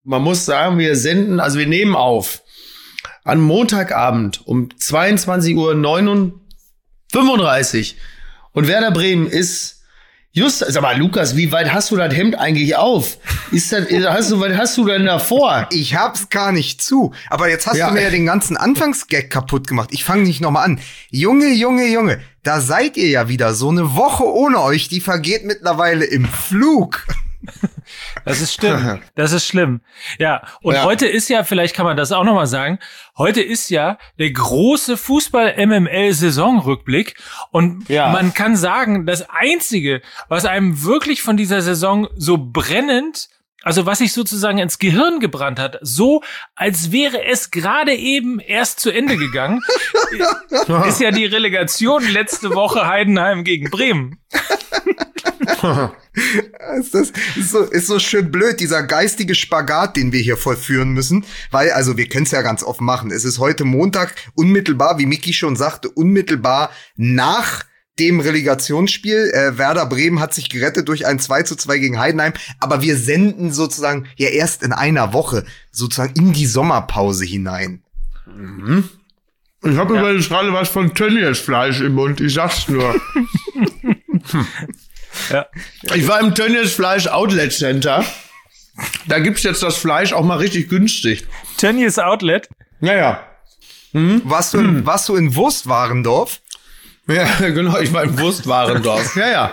man muss sagen, wir nehmen auf an Montagabend um 22:35 Uhr und Werder Bremen ist just, sag mal, Lukas, wie weit hast du das Hemd eigentlich auf? Was hast du denn davor? Ich hab's gar nicht zu. Aber jetzt hast du mir ja den ganzen Anfangsgag kaputt gemacht. Ich fange nicht nochmal an. Junge, da seid ihr ja wieder. So eine Woche ohne euch, die vergeht mittlerweile im Flug. Das ist schlimm. Ja, und heute ist ja, vielleicht kann man das auch nochmal sagen, heute ist ja der große Fußball-MML-Saisonrückblick und man kann sagen, das Einzige, was einem wirklich von dieser Saison so brennend, also was sich sozusagen ins Gehirn gebrannt hat, so als wäre es gerade eben erst zu Ende gegangen, ist ja die Relegation letzte Woche Heidenheim gegen Bremen. Das ist so schön blöd, dieser geistige Spagat, den wir hier vollführen müssen, weil, also wir können es ja ganz oft machen. Es ist heute Montag, unmittelbar, wie Micky schon sagte, unmittelbar nach dem Relegationsspiel. Werder Bremen hat sich gerettet durch ein 2:2 gegen Heidenheim, aber wir senden sozusagen ja erst in einer Woche sozusagen in die Sommerpause hinein. Mhm. Ich habe übrigens gerade was von Tönnies-Fleisch im Mund, ich sag's nur. Ja. Ich war im Tönnies-Fleisch Outlet Center. Da gibt's jetzt das Fleisch auch mal richtig günstig. Tönnies Outlet? Ja. Mhm. Warst du in Wurstwarendorf? Ja, genau, ich war im Wurstwarendorf. Ja.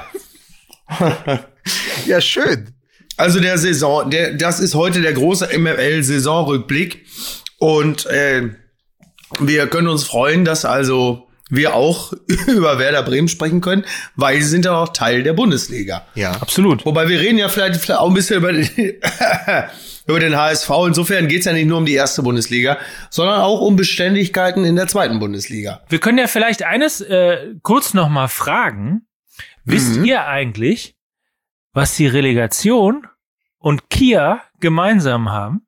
Ja, schön. Also das ist heute der große MML-Saisonrückblick. Und wir können uns freuen, dass also wir auch über Werder Bremen sprechen können, weil sie sind ja auch Teil der Bundesliga. Ja, absolut. Wobei wir reden ja vielleicht auch ein bisschen über den HSV. Insofern geht's ja nicht nur um die erste Bundesliga, sondern auch um Beständigkeiten in der zweiten Bundesliga. Wir können ja vielleicht eines kurz noch mal fragen. Wisst ihr eigentlich, was die Relegation und Kia gemeinsam haben?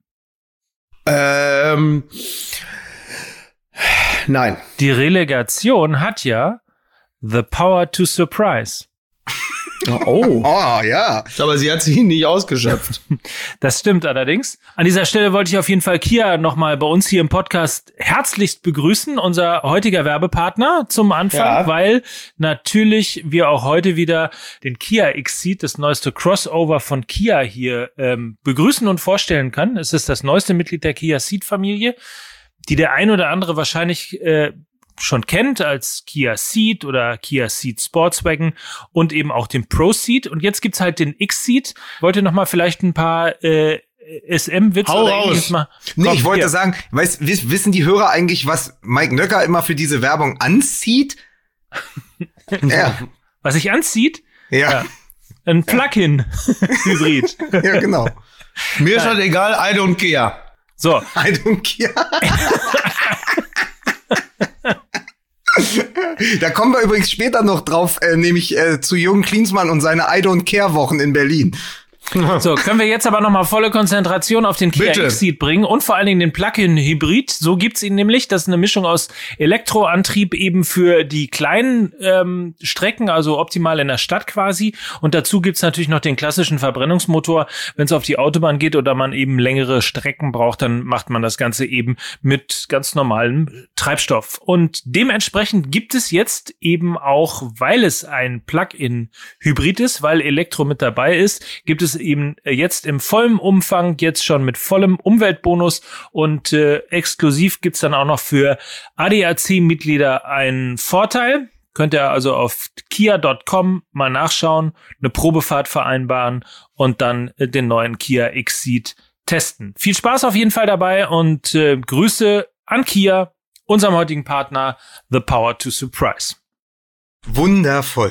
Nein. Die Relegation hat ja the power to surprise. Oh, ja. Aber sie hat sich nicht ausgeschöpft. Das stimmt allerdings. An dieser Stelle wollte ich auf jeden Fall Kia nochmal bei uns hier im Podcast herzlichst begrüßen, unser heutiger Werbepartner zum Anfang, weil natürlich wir auch heute wieder den Kia Xceed, das neueste Crossover von Kia hier begrüßen und vorstellen kann. Es ist das neueste Mitglied der Kia Ceed-Familie, die der ein oder andere wahrscheinlich schon kennt als Kia Ceed oder Kia Ceed Sportswagen und eben auch den Pro Ceed. Und jetzt gibt's halt den Xceed. Wollt ihr noch mal vielleicht ein paar SM-Witze oder ähnliches mal? Nee, ich wollte sagen, wissen die Hörer eigentlich, was Mike Nöcker immer für diese Werbung anzieht? Ja. Was sich anzieht? Ja. Ein Plug-in-Hybrid. Ja, genau. Mir ist das egal, I don't care. So. I don't care. Da kommen wir übrigens später noch drauf, nämlich zu Jürgen Klinsmann und seine I don't care Wochen in Berlin. So, können wir jetzt aber nochmal volle Konzentration auf den Kia Xceed bringen und vor allen Dingen den Plug-in-Hybrid. So gibt's ihn nämlich. Das ist eine Mischung aus Elektroantrieb eben für die kleinen Strecken, also optimal in der Stadt quasi. Und dazu gibt's natürlich noch den klassischen Verbrennungsmotor. Wenn es auf die Autobahn geht oder man eben längere Strecken braucht, dann macht man das Ganze eben mit ganz normalem Treibstoff. Und dementsprechend gibt es jetzt eben auch, weil es ein Plug-in-Hybrid ist, weil Elektro mit dabei ist, gibt es eben jetzt im vollen Umfang, jetzt schon mit vollem Umweltbonus und exklusiv gibt's dann auch noch für ADAC-Mitglieder einen Vorteil. Könnt ihr also auf kia.com mal nachschauen, eine Probefahrt vereinbaren und dann den neuen Kia Xceed testen. Viel Spaß auf jeden Fall dabei und Grüße an Kia, unserem heutigen Partner, The Power to Surprise. Wundervoll.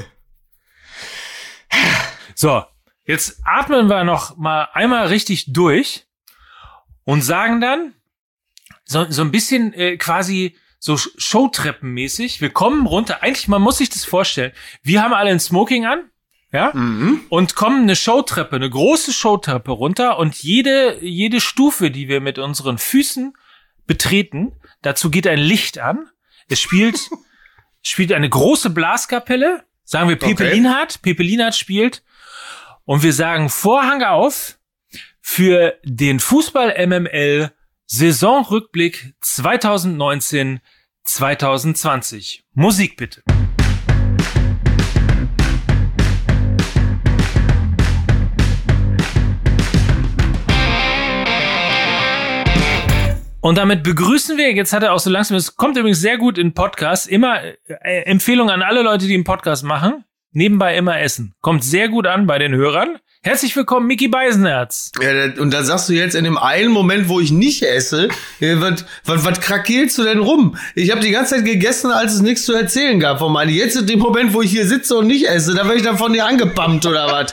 So. Jetzt atmen wir noch mal einmal richtig durch und sagen dann so ein bisschen quasi so Showtreppenmäßig. Wir kommen runter. Eigentlich, man muss sich das vorstellen. Wir haben alle ein Smoking an, ja, und kommen eine Showtreppe, eine große Showtreppe runter und jede Stufe, die wir mit unseren Füßen betreten, dazu geht ein Licht an. Es spielt eine große Blaskapelle. Sagen wir Pepe Lienhardt. Pepe Lienhardt spielt. Und wir sagen Vorhang auf für den Fußball-MML Saisonrückblick 2019-2020. Musik bitte. Und damit begrüßen wir, jetzt hat er auch so langsam, es kommt übrigens sehr gut in Podcasts, immer Empfehlung an alle Leute, die einen Podcast machen, nebenbei immer essen. Kommt sehr gut an bei den Hörern. Herzlich willkommen, Micky Beisenherz. Ja, und da sagst du jetzt in dem einen Moment, wo ich nicht esse, was krakelst du denn rum? Ich habe die ganze Zeit gegessen, als es nichts zu erzählen gab von meinen. Jetzt in dem Moment, wo ich hier sitze und nicht esse, da werde ich dann von dir angepammt oder was?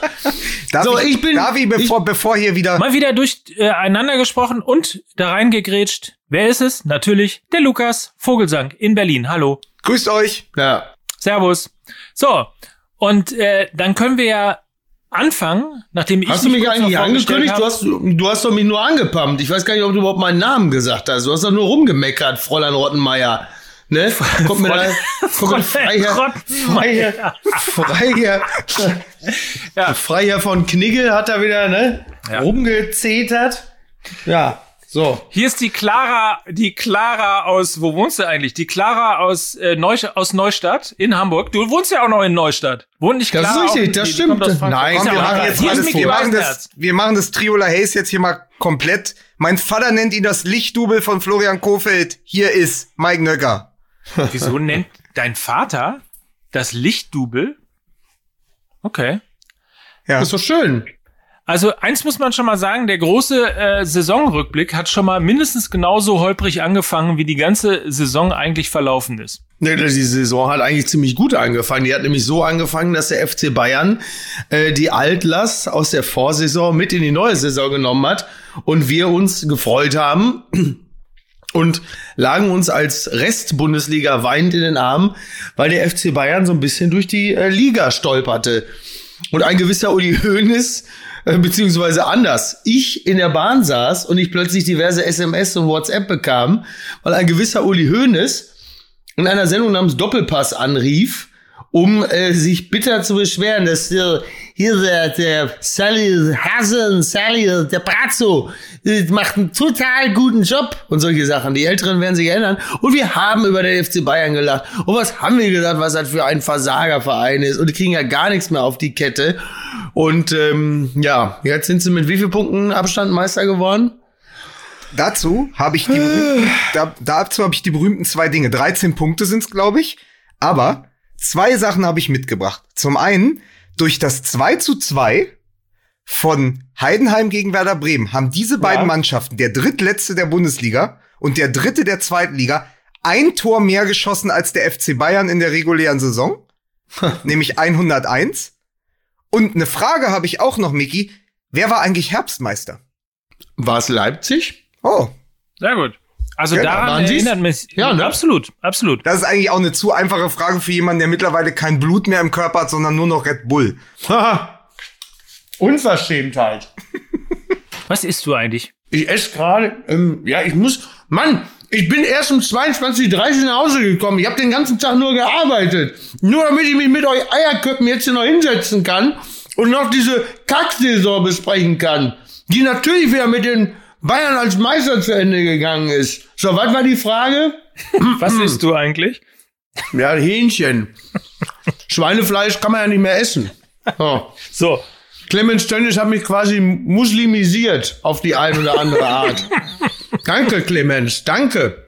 Bevor hier wieder... Mal wieder durcheinander gesprochen und da reingegrätscht. Wer ist es? Natürlich der Lukas Vogelsang in Berlin. Hallo. Grüßt euch. Ja. Servus. So, und dann können wir ja anfangen, nachdem ich... Hast du mich eigentlich angekündigt? Du hast doch mich nur angepumpt. Ich weiß gar nicht, ob du überhaupt meinen Namen gesagt hast. Du hast doch nur rumgemeckert, Fräulein Rottenmeier. Ne? Kommt mir da... Freiherr von Knigge hat da wieder, ne? Ja. Rumgezetert. Ja. So. Hier ist die Clara aus, wo wohnst du eigentlich? Die Clara aus Neustadt in Hamburg. Du wohnst ja auch noch in Neustadt. Wohnt nicht Clara? Das ist richtig, das stimmt. Nein, wir machen das Triola Hayes jetzt hier mal komplett. Mein Vater nennt ihn das Lichtdubel von Florian Kohfeldt. Hier ist Mike Nöcker. Wieso nennt dein Vater das Lichtdubel? Okay. Ja. Das ist so schön. Also eins muss man schon mal sagen, der große Saisonrückblick hat schon mal mindestens genauso holprig angefangen, wie die ganze Saison eigentlich verlaufen ist. Nee, die Saison hat eigentlich ziemlich gut angefangen. Die hat nämlich so angefangen, dass der FC Bayern die Altlast aus der Vorsaison mit in die neue Saison genommen hat und wir uns gefreut haben und lagen uns als Rest-Bundesliga weinend in den Armen, weil der FC Bayern so ein bisschen durch die Liga stolperte. Und ein gewisser Uli Hoeneß, beziehungsweise anders, ich in der Bahn saß und ich plötzlich diverse SMS und WhatsApp bekam, weil ein gewisser Uli Hoeneß in einer Sendung namens Doppelpass anrief, um sich bitter zu beschweren, dass hier der Sally, der Brazzo, macht einen total guten Job und solche Sachen. Die Älteren werden sich erinnern. Und wir haben über den FC Bayern gelacht. Und was haben wir gesagt, was das für ein Versagerverein ist? Und die kriegen ja gar nichts mehr auf die Kette. Und jetzt sind sie mit wie vielen Punkten Abstand Meister geworden? Dazu habe ich die berühmten 2 Dinge. 13 Punkte sind's, glaube ich. Aber 2 Sachen habe ich mitgebracht. Zum einen, durch das 2:2 von Heidenheim gegen Werder Bremen haben diese beiden Mannschaften, der drittletzte der Bundesliga und der dritte der zweiten Liga, ein Tor mehr geschossen als der FC Bayern in der regulären Saison, nämlich 101. Und eine Frage habe ich auch noch, Micky. Wer war eigentlich Herbstmeister? War es Leipzig? Oh. Sehr gut. Also daran erinnert mich. Ja, ne? Absolut. Das ist eigentlich auch eine zu einfache Frage für jemanden, der mittlerweile kein Blut mehr im Körper hat, sondern nur noch Red Bull. Unverschämtheit. Was isst du eigentlich? Ich esse gerade, ich bin erst um 22:30 nach Hause gekommen. Ich habe den ganzen Tag nur gearbeitet. Nur damit ich mich mit euch Eierköppen jetzt hier noch hinsetzen kann und noch diese Kacksaison besprechen kann, die natürlich wieder mit den Bayern als Meister zu Ende gegangen ist. So, was war die Frage? Was isst du eigentlich? Ja, Hähnchen. Schweinefleisch kann man ja nicht mehr essen. So. Clemens Tönnies hat mich quasi muslimisiert auf die eine oder andere Art. Danke, Clemens, danke.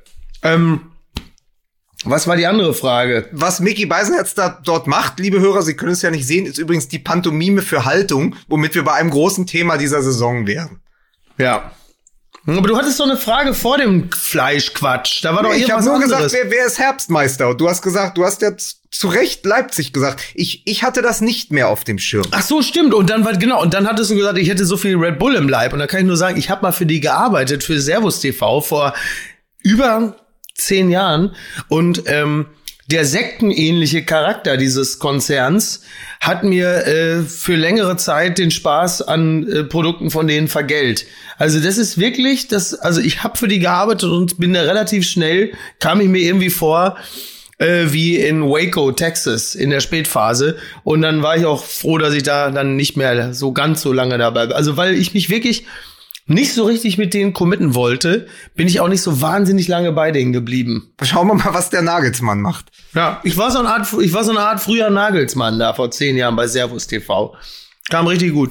Was war die andere Frage? Was Micky Beisenherz dort macht, liebe Hörer, Sie können es ja nicht sehen, ist übrigens die Pantomime für Haltung, womit wir bei einem großen Thema dieser Saison wären. Ja. Aber du hattest doch eine Frage vor dem Fleischquatsch. Da war doch irgendwas anderes. Ich habe nur gesagt, wer ist Herbstmeister? Und du hast ja zu Recht Leipzig gesagt. Ich hatte das nicht mehr auf dem Schirm. Ach so, stimmt. Und dann hattest du gesagt, ich hätte so viel Red Bull im Leib. Und da kann ich nur sagen, ich habe mal für die gearbeitet, für Servus TV vor über 10 Jahren. Und der sektenähnliche Charakter dieses Konzerns hat mir für längere Zeit den Spaß an Produkten von denen vergällt. Also das ist wirklich, ich habe für die gearbeitet und bin da relativ schnell, kam ich mir irgendwie vor wie in Waco, Texas, in der Spätphase. Und dann war ich auch froh, dass ich da dann nicht mehr so ganz so lange dabei bin. Also weil ich mich wirklich nicht so richtig mit denen committen wollte, bin ich auch nicht so wahnsinnig lange bei denen geblieben. Schauen wir mal, was der Nagelsmann macht. Ja, ich war so eine Art früher Nagelsmann da vor 10 Jahren bei Servus TV. Kam richtig gut.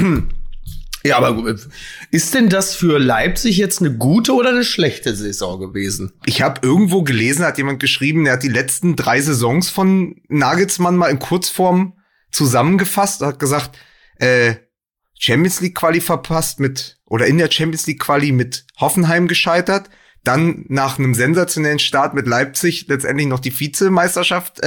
Ja, aber ist denn das für Leipzig jetzt eine gute oder eine schlechte Saison gewesen? Ich habe irgendwo gelesen, hat jemand geschrieben, der hat die letzten 3 Saisons von Nagelsmann mal in Kurzform zusammengefasst, hat gesagt, Champions League Quali verpasst oder in der Champions League Quali mit Hoffenheim gescheitert, dann nach einem sensationellen Start mit Leipzig letztendlich noch die Vizemeisterschaft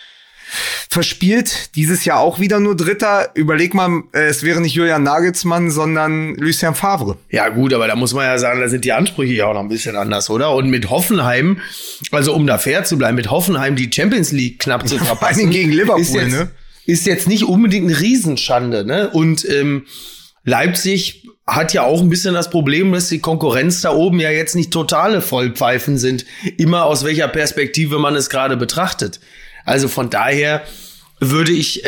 verspielt. Dieses Jahr auch wieder nur Dritter. Überleg mal, es wäre nicht Julian Nagelsmann, sondern Lucien Favre. Ja gut, aber da muss man ja sagen, da sind die Ansprüche ja auch noch ein bisschen anders, oder? Und mit Hoffenheim, also um da fair zu bleiben, mit Hoffenheim die Champions League knapp zu verpassen. Vor allem gegen Liverpool, ist jetzt nicht unbedingt eine Riesenschande, ne? Und Leipzig hat ja auch ein bisschen das Problem, dass die Konkurrenz da oben ja jetzt nicht totale Vollpfeifen sind, immer aus welcher Perspektive man es gerade betrachtet. Also von daher würde ich,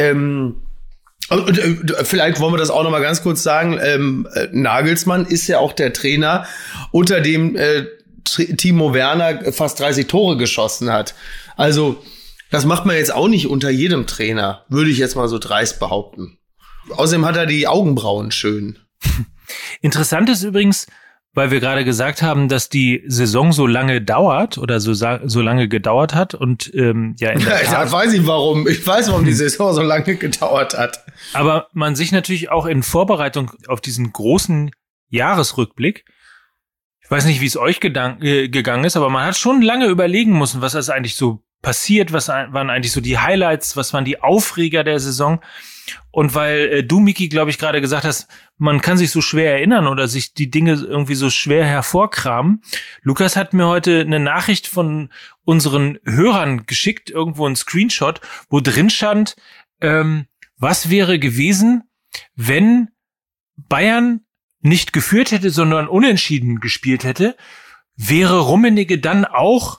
vielleicht wollen wir das auch noch mal ganz kurz sagen, Nagelsmann ist ja auch der Trainer, unter dem Timo Werner fast 30 Tore geschossen hat. Also das macht man jetzt auch nicht unter jedem Trainer, würde ich jetzt mal so dreist behaupten. Außerdem hat er die Augenbrauen schön. Interessant ist übrigens, weil wir gerade gesagt haben, dass die Saison so lange dauert oder so lange gedauert hat und ja in der Tat, weiß ich warum. Ich weiß, warum die Saison so lange gedauert hat. Aber man sich natürlich auch in Vorbereitung auf diesen großen Jahresrückblick, ich weiß nicht, wie es euch gegangen ist, aber man hat schon lange überlegen müssen, was ist eigentlich so passiert, was waren eigentlich so die Highlights, was waren die Aufreger der Saison. Und weil du, Miki, glaube ich, gerade gesagt hast, man kann sich so schwer erinnern oder sich die Dinge irgendwie so schwer hervorkramen. Lukas hat mir heute eine Nachricht von unseren Hörern geschickt, irgendwo ein Screenshot, wo drin stand, was wäre gewesen, wenn Bayern nicht geführt hätte, sondern unentschieden gespielt hätte, wäre Rummenigge dann auch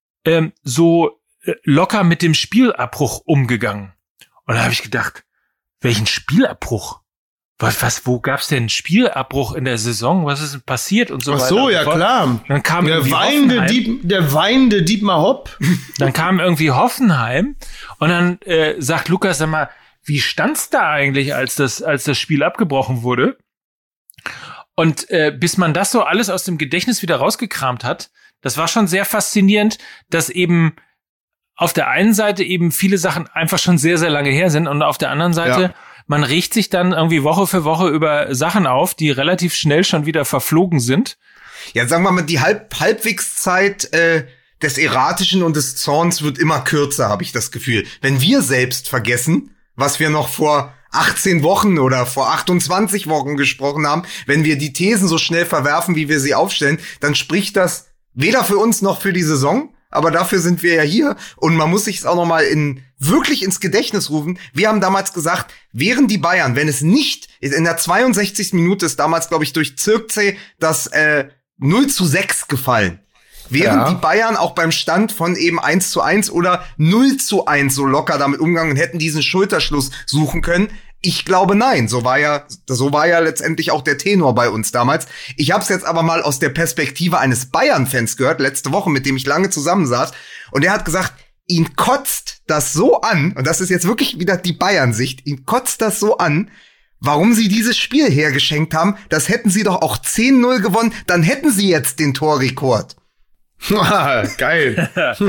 so locker mit dem Spielabbruch umgegangen. Und da habe ich gedacht, welchen Spielabbruch? Wo gab's denn einen Spielabbruch in der Saison? Was ist denn passiert und so weiter? Ach so, ja klar. Dann kam der weinende Dietmar Hopp. Dann kam irgendwie Hoffenheim und dann sagt Lukas, sag mal, wie stand's da eigentlich, als das Spiel abgebrochen wurde? Und bis man das so alles aus dem Gedächtnis wieder rausgekramt hat, das war schon sehr faszinierend, dass eben auf der einen Seite eben viele Sachen einfach schon sehr, sehr lange her sind und auf der anderen Seite, man regt sich dann irgendwie Woche für Woche über Sachen auf, die relativ schnell schon wieder verflogen sind. Ja, sagen wir mal, die Halbwegszeit des Erratischen und des Zorns wird immer kürzer, habe ich das Gefühl. Wenn wir selbst vergessen, was wir noch vor 18 Wochen oder vor 28 Wochen gesprochen haben, wenn wir die Thesen so schnell verwerfen, wie wir sie aufstellen, dann spricht das weder für uns noch für die Saison. Aber dafür sind wir ja hier und man muss sich es auch noch mal wirklich ins Gedächtnis rufen. Wir haben damals gesagt, wären die Bayern, wenn es nicht, in der 62. Minute ist damals, glaube ich, durch Zirkzee das 0:6 gefallen. Wären die Bayern auch beim Stand von eben 1:1 oder 0:1 so locker damit umgegangen und hätten diesen Schulterschluss suchen können? Ich glaube, nein. So war ja letztendlich auch der Tenor bei uns damals. Ich habe es jetzt aber mal aus der Perspektive eines Bayern-Fans gehört, letzte Woche, mit dem ich lange zusammensaß. Und der hat gesagt, ihn kotzt das so an, und das ist jetzt wirklich wieder die Bayern-Sicht, ihn kotzt das so an, warum sie dieses Spiel hergeschenkt haben. Das hätten sie doch auch 10:0 gewonnen, dann hätten sie jetzt den Torrekord. Geil.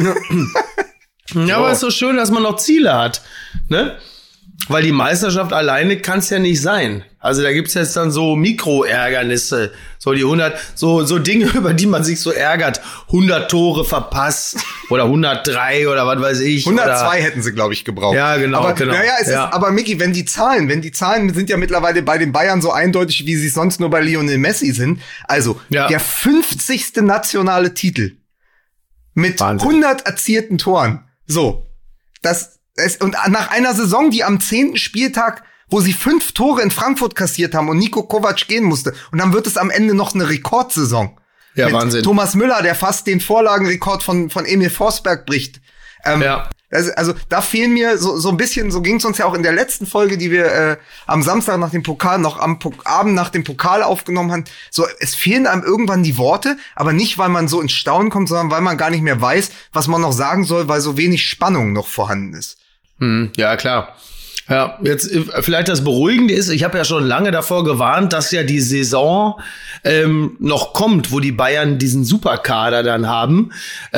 Ja, aber es ist so schön, dass man noch Ziele hat, ne? Weil die Meisterschaft alleine kann es ja nicht sein. Also da gibt's jetzt dann so Mikroärgernisse, so die 100, so Dinge, über die man sich so ärgert. 100 Tore verpasst oder 103 oder was weiß ich. 102 oder hätten sie, glaube ich, gebraucht. Ja, genau. Aber, aber Micky, wenn die Zahlen sind ja mittlerweile bei den Bayern so eindeutig, wie sie sonst nur bei Lionel Messi sind. Also der 50. nationale Titel mit Wahnsinn. 100 erzielten Toren. So, und nach einer Saison, die am 10. Spieltag, wo sie 5 Tore in Frankfurt kassiert haben und Niko Kovac gehen musste. Und dann wird es am Ende noch eine Rekordsaison. Ja, mit Wahnsinn. Thomas Müller, der fast den Vorlagenrekord von Emil Forsberg bricht. Also da fehlen mir so ein bisschen, so ging es uns ja auch in der letzten Folge, die wir am Samstag nach dem Pokal, noch am Abend nach dem Pokal aufgenommen haben. So, es fehlen einem irgendwann die Worte, aber nicht, weil man so ins Staunen kommt, sondern weil man gar nicht mehr weiß, was man noch sagen soll, weil so wenig Spannung noch vorhanden ist. Ja, klar. Ja, jetzt vielleicht das Beruhigende ist, ich habe ja schon lange davor gewarnt, dass ja die Saison noch kommt, wo die Bayern diesen Superkader dann haben.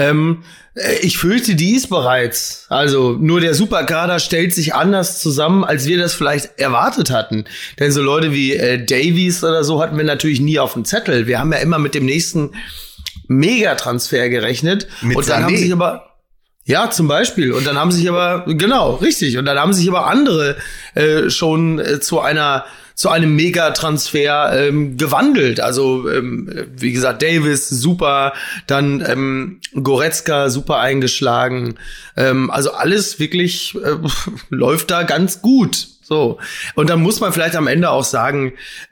Ich fürchte, die ist bereits. Also nur der Superkader stellt sich anders zusammen, als wir das vielleicht erwartet hatten. Denn so Leute wie Davies oder so hatten wir natürlich nie auf dem Zettel. Wir haben ja immer mit dem nächsten Megatransfer gerechnet. Und dann haben sich aber ja, zum Beispiel. Und dann haben sich aber, genau, richtig. Und dann haben sich aber andere schon zu einem Megatransfer gewandelt. Also, wie gesagt, Davis, super. Dann Goretzka, super eingeschlagen. Also alles wirklich läuft da ganz gut. So. Und dann muss man vielleicht am Ende auch sagen,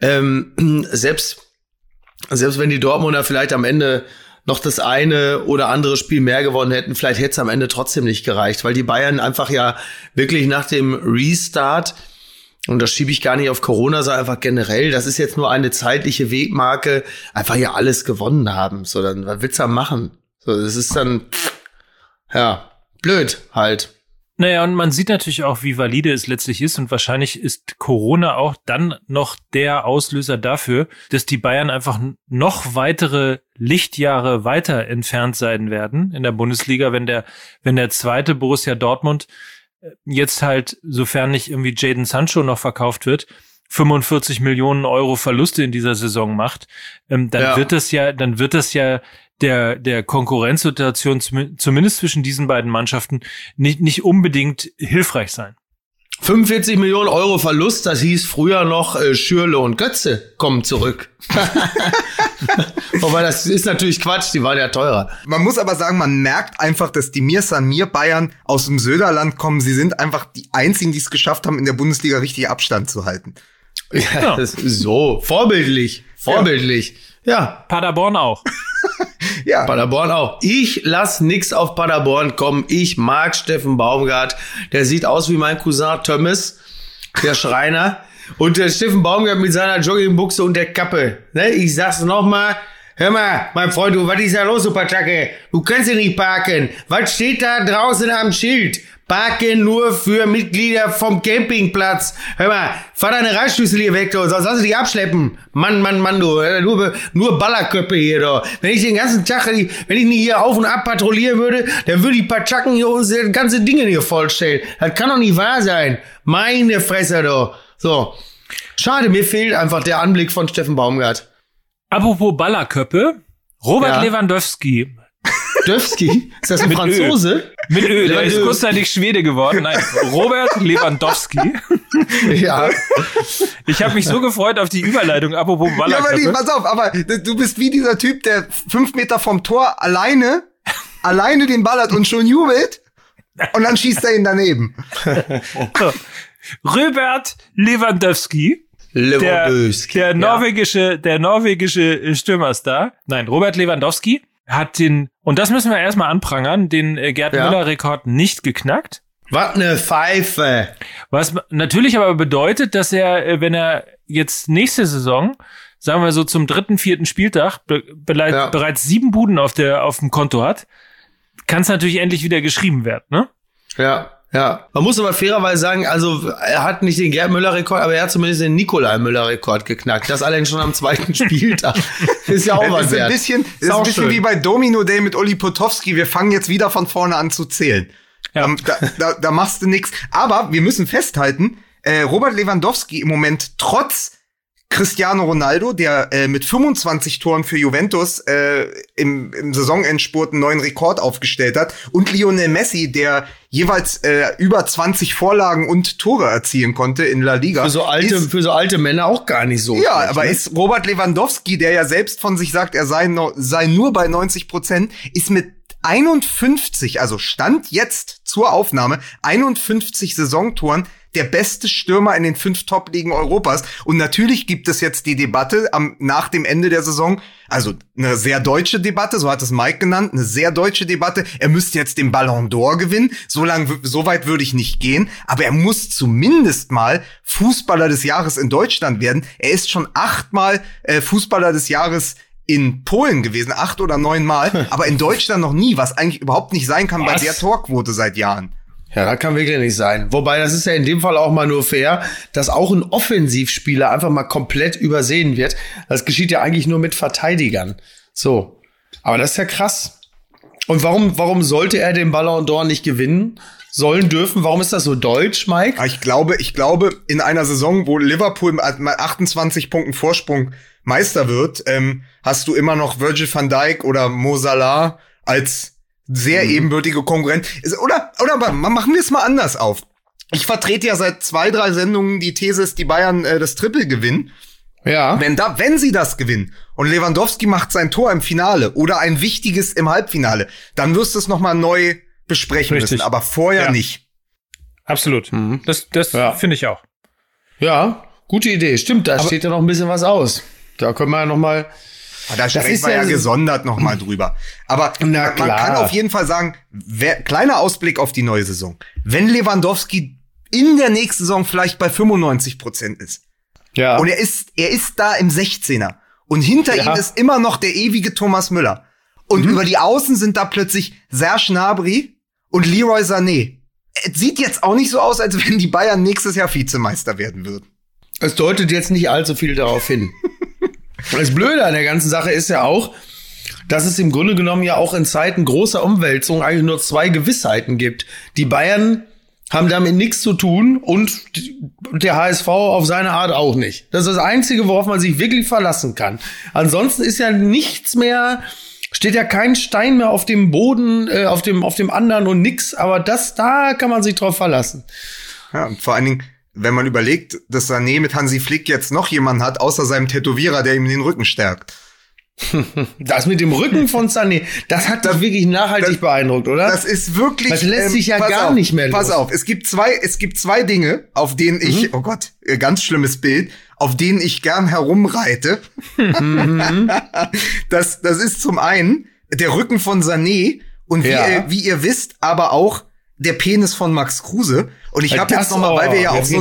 selbst wenn die Dortmunder vielleicht am Ende noch das eine oder andere Spiel mehr gewonnen hätten, vielleicht hätte es am Ende trotzdem nicht gereicht, weil die Bayern einfach ja wirklich nach dem Restart, und das schiebe ich gar nicht auf Corona, sondern einfach generell, das ist jetzt nur eine zeitliche Wegmarke, einfach ja alles gewonnen haben. So, dann was willst du da machen? So, das ist dann, ja, blöd halt. Naja, und man sieht natürlich auch, wie valide es letztlich ist, und wahrscheinlich ist Corona auch dann noch der Auslöser dafür, dass die Bayern einfach noch weitere Lichtjahre weiter entfernt sein werden in der Bundesliga, wenn der zweite Borussia Dortmund jetzt halt, sofern nicht irgendwie Jadon Sancho noch verkauft wird, 45 Millionen Euro Verluste in dieser Saison macht, dann wird das ja der Konkurrenzsituation zumindest zwischen diesen beiden Mannschaften nicht unbedingt hilfreich sein. 45 Millionen Euro Verlust, das hieß früher noch Schürrle und Götze kommen zurück. Wobei, das ist natürlich Quatsch, die waren ja teurer. Man muss aber sagen, man merkt einfach, dass die Mir San Mir Bayern aus dem Söderland kommen. Sie sind einfach die einzigen, die es geschafft haben, in der Bundesliga richtig Abstand zu halten. Ja, das ist so vorbildlich. Ja. Paderborn auch. Ja. Paderborn auch. Ich lass nix auf Paderborn kommen. Ich mag Steffen Baumgart. Der sieht aus wie mein Cousin Thomas, der Schreiner. Und der Steffen Baumgart mit seiner Joggingbuchse und der Kappe. Ne? Ich sag's nochmal. Hör mal, mein Freund, was ist da los, du Patschacke? Du kannst hier nicht parken. Was steht da draußen am Schild? Parken nur für Mitglieder vom Campingplatz. Hör mal, fahr deine Reißschlüssel hier weg, du, sonst lass dich abschleppen. Mann, du. Nur Ballerköpfe hier, du. Wenn ich den ganzen Tag, wenn ich nicht hier auf und ab patrouillieren würde, dann würde die Patschacken hier uns ganze Dinge hier vollstellen. Das kann doch nicht wahr sein. Meine Fresse, du. So. Schade, mir fehlt einfach der Anblick von Steffen Baumgart. Apropos Ballerköppe, Robert Lewandowski. Döfski? Ist das ein Franzose? Mit Ö, der ist kurzzeitig Schwede geworden. Nein, Robert Lewandowski. Ja. Ich habe mich so gefreut auf die Überleitung, apropos Ballerköppe. Ja, aber pass auf, aber du bist wie dieser Typ, der 5 Meter vom Tor alleine den ballert und schon jubelt und dann schießt er ihn daneben. So. Robert Lewandowski. Der norwegische Stürmerstar. Nein, Robert Lewandowski hat und das müssen wir erstmal anprangern, den Gerd Müller-Rekord nicht geknackt. Was ne Pfeife. Was natürlich aber bedeutet, dass er, wenn er jetzt nächste Saison, sagen wir so zum 3., 4. Spieltag, bereits 7 Buden auf dem Konto hat, kann es natürlich endlich wieder geschrieben werden, ne? Ja. Man muss aber fairerweise sagen, also er hat nicht den Gerd Müller-Rekord, aber er hat zumindest den Nikolai Müller-Rekord geknackt. Das allerdings schon am 2. Spieltag. Ist ja auch was wert. Ist ein bisschen wie bei Domino Day mit Uli Potowski. Wir fangen jetzt wieder von vorne an zu zählen. Ja. Da machst du nix. Aber wir müssen festhalten, Robert Lewandowski im Moment trotz Cristiano Ronaldo, der mit 25 Toren für Juventus im Saisonendspurt einen neuen Rekord aufgestellt hat, und Lionel Messi, der jeweils über 20 Vorlagen und Tore erzielen konnte in La Liga. Für so alte Männer auch gar nicht so. Ja, aber ist Robert Lewandowski, der ja selbst von sich sagt, er sei nur bei 90%, ist mit 51, also Stand jetzt zur Aufnahme, 51 Saisontoren, der beste Stürmer in den 5 Top-Ligen Europas. Und natürlich gibt es jetzt die Debatte nach dem Ende der Saison, also eine sehr deutsche Debatte, so hat es Mike genannt, eine sehr deutsche Debatte. Er müsste jetzt den Ballon d'Or gewinnen. So weit würde ich nicht gehen. Aber er muss zumindest mal Fußballer des Jahres in Deutschland werden. Er ist schon 8-mal Fußballer des Jahres in Polen gewesen, 8 oder 9 Mal, aber in Deutschland noch nie, was eigentlich überhaupt nicht sein kann bei der Torquote seit Jahren. Ja, das kann wirklich nicht sein. Wobei, das ist ja in dem Fall auch mal nur fair, dass auch ein Offensivspieler einfach mal komplett übersehen wird. Das geschieht ja eigentlich nur mit Verteidigern. So. Aber das ist ja krass. Und warum sollte er den Ballon d'Or nicht gewinnen? Sollen, dürfen? Warum ist das so deutsch, Mike? Ich glaube, in einer Saison, wo Liverpool mit 28 Punkten Vorsprung Meister wird, hast du immer noch Virgil van Dijk oder Mo Salah als sehr ebenbürtige Konkurrent. Oder machen wir es mal anders auf. Ich vertrete ja seit 2-3 Sendungen die These, dass die Bayern das Triple gewinnen. Ja. Wenn sie das gewinnen und Lewandowski macht sein Tor im Finale oder ein wichtiges im Halbfinale, dann wirst du es nochmal neu besprechen müssen, aber vorher nicht. Absolut. Das finde ich auch. Ja, gute Idee. Stimmt, da steht ja noch ein bisschen was aus. Da können wir ja noch mal. Da sprechen wir ja gesondert noch mal drüber. Aber man kann auf jeden Fall sagen, kleiner Ausblick auf die neue Saison. Wenn Lewandowski in der nächsten Saison vielleicht bei 95% ist. Ja. Und er ist da im 16er. Und hinter ihm ist immer noch der ewige Thomas Müller. Und über die Außen sind da plötzlich Serge Gnabry und Leroy Sané. Es sieht jetzt auch nicht so aus, als wenn die Bayern nächstes Jahr Vizemeister werden würden. Es deutet jetzt nicht allzu viel darauf hin. Das Blöde an der ganzen Sache ist ja auch, dass es im Grunde genommen ja auch in Zeiten großer Umwälzung eigentlich nur 2 Gewissheiten gibt. Die Bayern haben damit nichts zu tun und der HSV auf seine Art auch nicht. Das ist das Einzige, worauf man sich wirklich verlassen kann. Ansonsten ist ja nichts mehr, steht ja kein Stein mehr auf dem Boden, auf dem anderen und nix. Aber da kann man sich drauf verlassen. Ja, und vor allen Dingen, wenn man überlegt, dass Sané mit Hansi Flick jetzt noch jemanden hat, außer seinem Tätowierer, der ihm den Rücken stärkt. Das mit dem Rücken von Sané, das hat dich wirklich nachhaltig beeindruckt, oder? Das ist wirklich. Das lässt sich ja gar nicht mehr los. Pass auf, es gibt zwei Dinge, auf denen ich, oh Gott, ganz schlimmes Bild, auf denen ich gern herumreite. Das ist zum einen der Rücken von Sané und wie ihr wisst, aber auch der Penis von Max Kruse. Und ich habe jetzt nochmal, weil wir ja auch so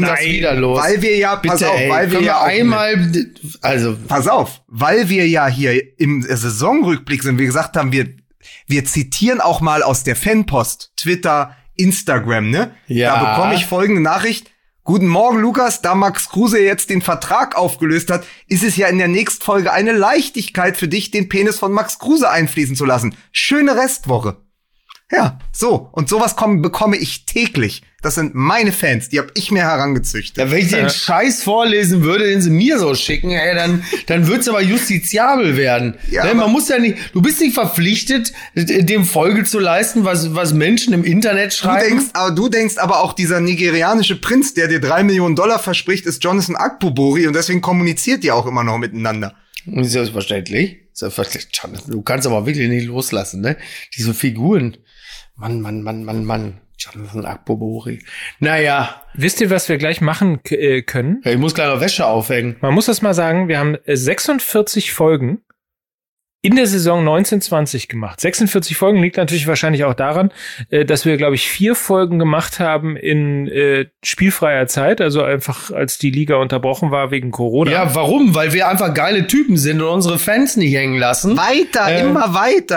weil wir ja hier im Saisonrückblick sind, wir gesagt haben, wir zitieren auch mal aus der Fanpost, Twitter, Instagram, ne? Ja. Da bekomme ich folgende Nachricht. Guten Morgen, Lukas. Da Max Kruse jetzt den Vertrag aufgelöst hat, ist es ja in der nächsten Folge eine Leichtigkeit für dich, den Penis von Max Kruse einfließen zu lassen. Schöne Restwoche. Ja, so. Und sowas bekomme ich täglich. Das sind meine Fans, die habe ich mir herangezüchtet. Ja, wenn ich den Scheiß vorlesen würde, den sie mir so schicken, dann wird's aber justiziabel werden. Ja, man muss ja nicht, du bist nicht verpflichtet, dem Folge zu leisten, was Menschen im Internet schreiben. Du denkst aber auch, dieser nigerianische Prinz, der dir $3 Millionen verspricht, ist Jonathan Akpobori und deswegen kommuniziert die auch immer noch miteinander. Selbstverständlich. Du kannst aber wirklich nicht loslassen, ne? Diese Figuren. Mann. Jonathan Akpobori. Naja. Wisst ihr, was wir gleich machen können? Ja, ich muss gleich noch Wäsche aufhängen. Man muss das mal sagen, wir haben 46 Folgen in der Saison 1920 gemacht. 46 Folgen liegt natürlich wahrscheinlich auch daran, dass wir, glaube ich, 4 Folgen gemacht haben in spielfreier Zeit, also einfach als die Liga unterbrochen war wegen Corona. Ja, warum? Weil wir einfach geile Typen sind und unsere Fans nicht hängen lassen. Immer weiter. Immer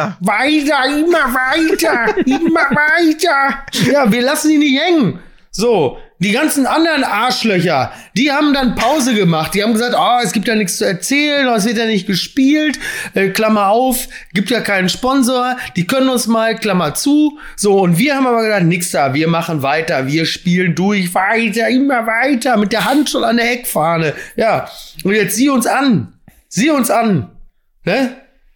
weiter. Ja, wir lassen die nicht hängen. So, die ganzen anderen Arschlöcher, die haben dann Pause gemacht. Die haben gesagt, es gibt ja nichts zu erzählen, es wird ja nicht gespielt, Klammer auf, gibt ja keinen Sponsor, die können uns mal, Klammer zu. So, und wir haben aber gesagt, nix da, wir machen weiter, wir spielen durch, weiter, immer weiter, mit der Hand schon an der Heckfahne. Ja, und jetzt sieh uns an, ne?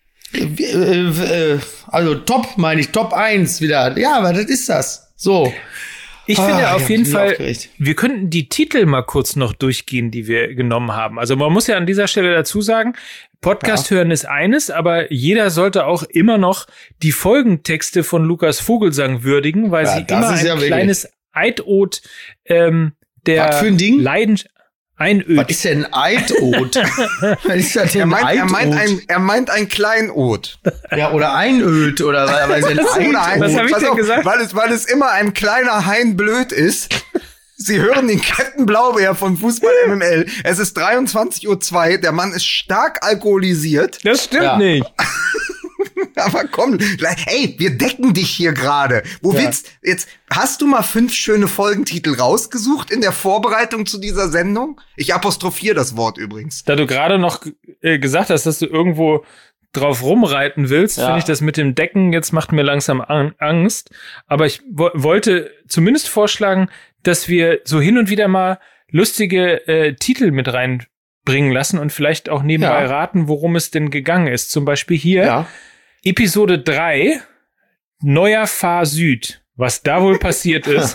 Also Top 1 wieder. Ja, aber das ist das. So. Ich finde auf jeden Fall, wir könnten die Titel mal kurz noch durchgehen, die wir genommen haben. Also man muss ja an dieser Stelle dazu sagen, Podcast hören ist eines, aber jeder sollte auch immer noch die Folgentexte von Lukas Vogelsang würdigen, weil sie immer ein kleines Eidot der Was für ein Ding? Einöd. Was ist denn ein Eidot? Was ist das denn Er meint ein Kleinod. Ja, oder Einöd, oder was ist denn Was habe ich denn gesagt? Weil es immer ein kleiner Hein blöd ist. Sie hören den Kettenblaubeer von Fußball MML. Es ist 23:02 Uhr. Der Mann ist stark alkoholisiert. Das stimmt nicht. Aber komm, ey, wir decken dich hier gerade. Jetzt hast du mal 5 schöne Folgentitel rausgesucht in der Vorbereitung zu dieser Sendung? Ich apostrophiere das Wort übrigens. Da du gerade noch gesagt hast, dass du irgendwo drauf rumreiten willst, finde ich das mit dem Decken, jetzt macht mir langsam Angst. Aber ich wollte zumindest vorschlagen, dass wir so hin und wieder mal lustige Titel mit reinbringen lassen und vielleicht auch nebenbei raten, worum es denn gegangen ist. Zum Beispiel hier Episode 3, Neuer Fahr Süd. Was da wohl passiert ist.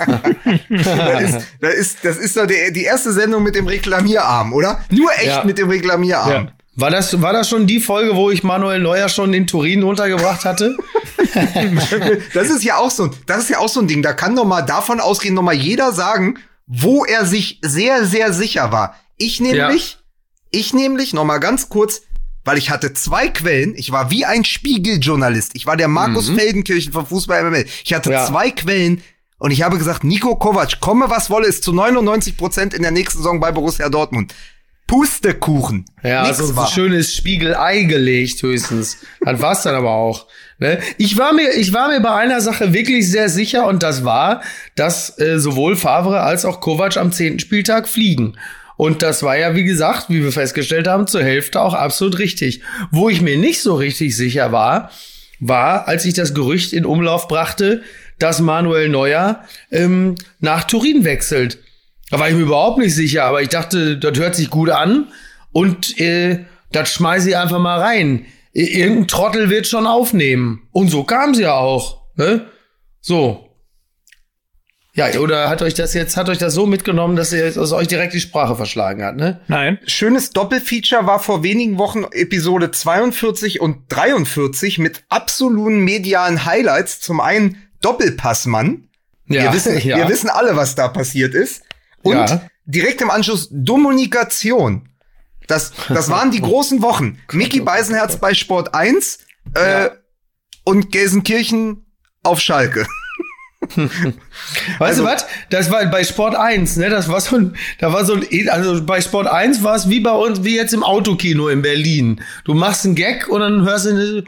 Das ist doch die erste Sendung mit dem Reklamierarm, oder? Nur echt mit dem Reklamierarm. Ja. War das schon die Folge, wo ich Manuel Neuer schon in Turin untergebracht hatte? Das ist ja auch so ein Ding. Da kann doch mal davon ausgehen, noch mal jeder sagen, wo er sich sehr, sehr sicher war. Ich nämlich, noch mal ganz kurz, weil ich hatte 2 Quellen. Ich war wie ein Spiegeljournalist. Ich war der Markus Feldenkirchen von Fußball MML. Ich hatte 2 Quellen und ich habe gesagt, Niko Kovac, komme was wolle, ist zu 99% in der nächsten Saison bei Borussia Dortmund. Pustekuchen. Ja, Nix also war. ein schönes Spiegelei gelegt höchstens. Das war's dann aber auch. Ne? Ich war mir bei einer Sache wirklich sehr sicher und das war, dass sowohl Favre als auch Kovac am 10. Spieltag fliegen. Und das war ja, wie gesagt, wie wir festgestellt haben, zur Hälfte auch absolut richtig. Wo ich mir nicht so richtig sicher war, als ich das Gerücht in Umlauf brachte, dass Manuel Neuer nach Turin wechselt. Da war ich mir überhaupt nicht sicher, aber ich dachte, das hört sich gut an und das schmeiße ich einfach mal rein. Irgendein Trottel wird schon aufnehmen. Und so kam es ja auch. Ne? So. Ja, oder hat euch das so mitgenommen, dass es euch direkt die Sprache verschlagen hat, ne? Nein. Schönes Doppelfeature war vor wenigen Wochen Episode 42 und 43 mit absoluten medialen Highlights. Zum einen Doppelpassmann. Ja, wir wissen alle, was da passiert ist. Und direkt im Anschluss Dominikation. Das waren die großen Wochen. Micky Beisenherz bei Sport 1 und Gelsenkirchen auf Schalke. Weißt du was? Das war bei Sport 1, ne? Also bei Sport 1 war es wie bei uns, wie jetzt im Autokino in Berlin. Du machst einen Gag und dann hörst du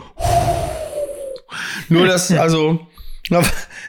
nur das, also das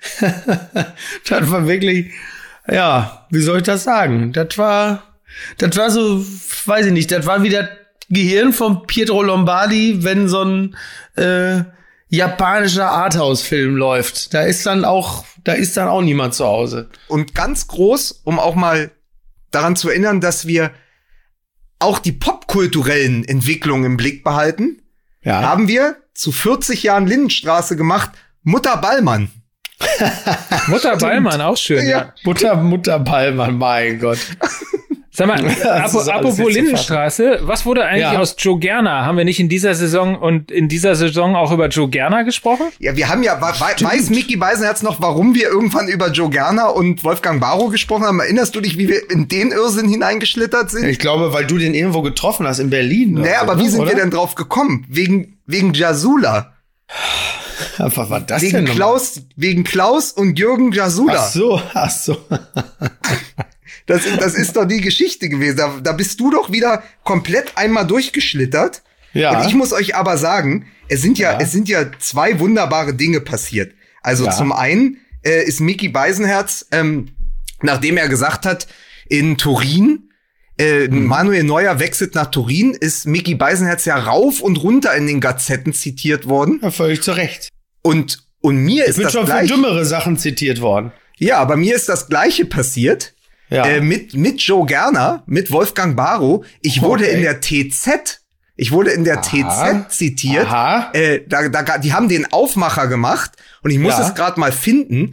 war wirklich, ja, wie soll ich das sagen? Das war so, weiß ich nicht, das war wie das Gehirn von Pietro Lombardi, wenn so ein japanischer Arthouse-Film läuft. Da ist dann auch niemand zu Hause. Und ganz groß, um auch mal daran zu erinnern, dass wir auch die popkulturellen Entwicklungen im Blick behalten, haben wir zu 40 Jahren Lindenstraße gemacht, Mutter Ballmann. Mutter Ballmann, auch schön. Ja. Mutter Ballmann, mein Gott. Sag mal, apropos Lindenstraße, was wurde eigentlich aus Joe Gerner? Haben wir nicht in dieser Saison auch über Joe Gerner gesprochen? Ja, wir haben weiß Micky Beisenherz noch, warum wir irgendwann über Joe Gerner und Wolfgang Barrow gesprochen haben? Erinnerst du dich, wie wir in den Irrsinn hineingeschlittert sind? Ich glaube, weil du den irgendwo getroffen hast in Berlin. Naja, aber wie sind wir denn drauf gekommen? Wegen Jasula. Was war das denn nochmal? Wegen Klaus und Jürgen Jasula. Ach so. Das ist doch die Geschichte gewesen. Da bist du doch wieder komplett einmal durchgeschlittert. Ja. Und ich muss euch aber sagen, es sind ja 2 wunderbare Dinge passiert. Also zum einen ist Micky Beisenherz, nachdem er gesagt hat, in Turin, Manuel Neuer wechselt nach Turin, ist Micky Beisenherz ja rauf und runter in den Gazetten zitiert worden. Ja, völlig zu Recht. Und mir ist das gleiche. Ich bin schon für dümmere Sachen zitiert worden. Ja, aber mir ist das Gleiche passiert. Ja. Mit Joe Gerner, mit Wolfgang Barrow. Ich wurde in der TZ zitiert. Die haben den Aufmacher gemacht und ich muss es gerade mal finden.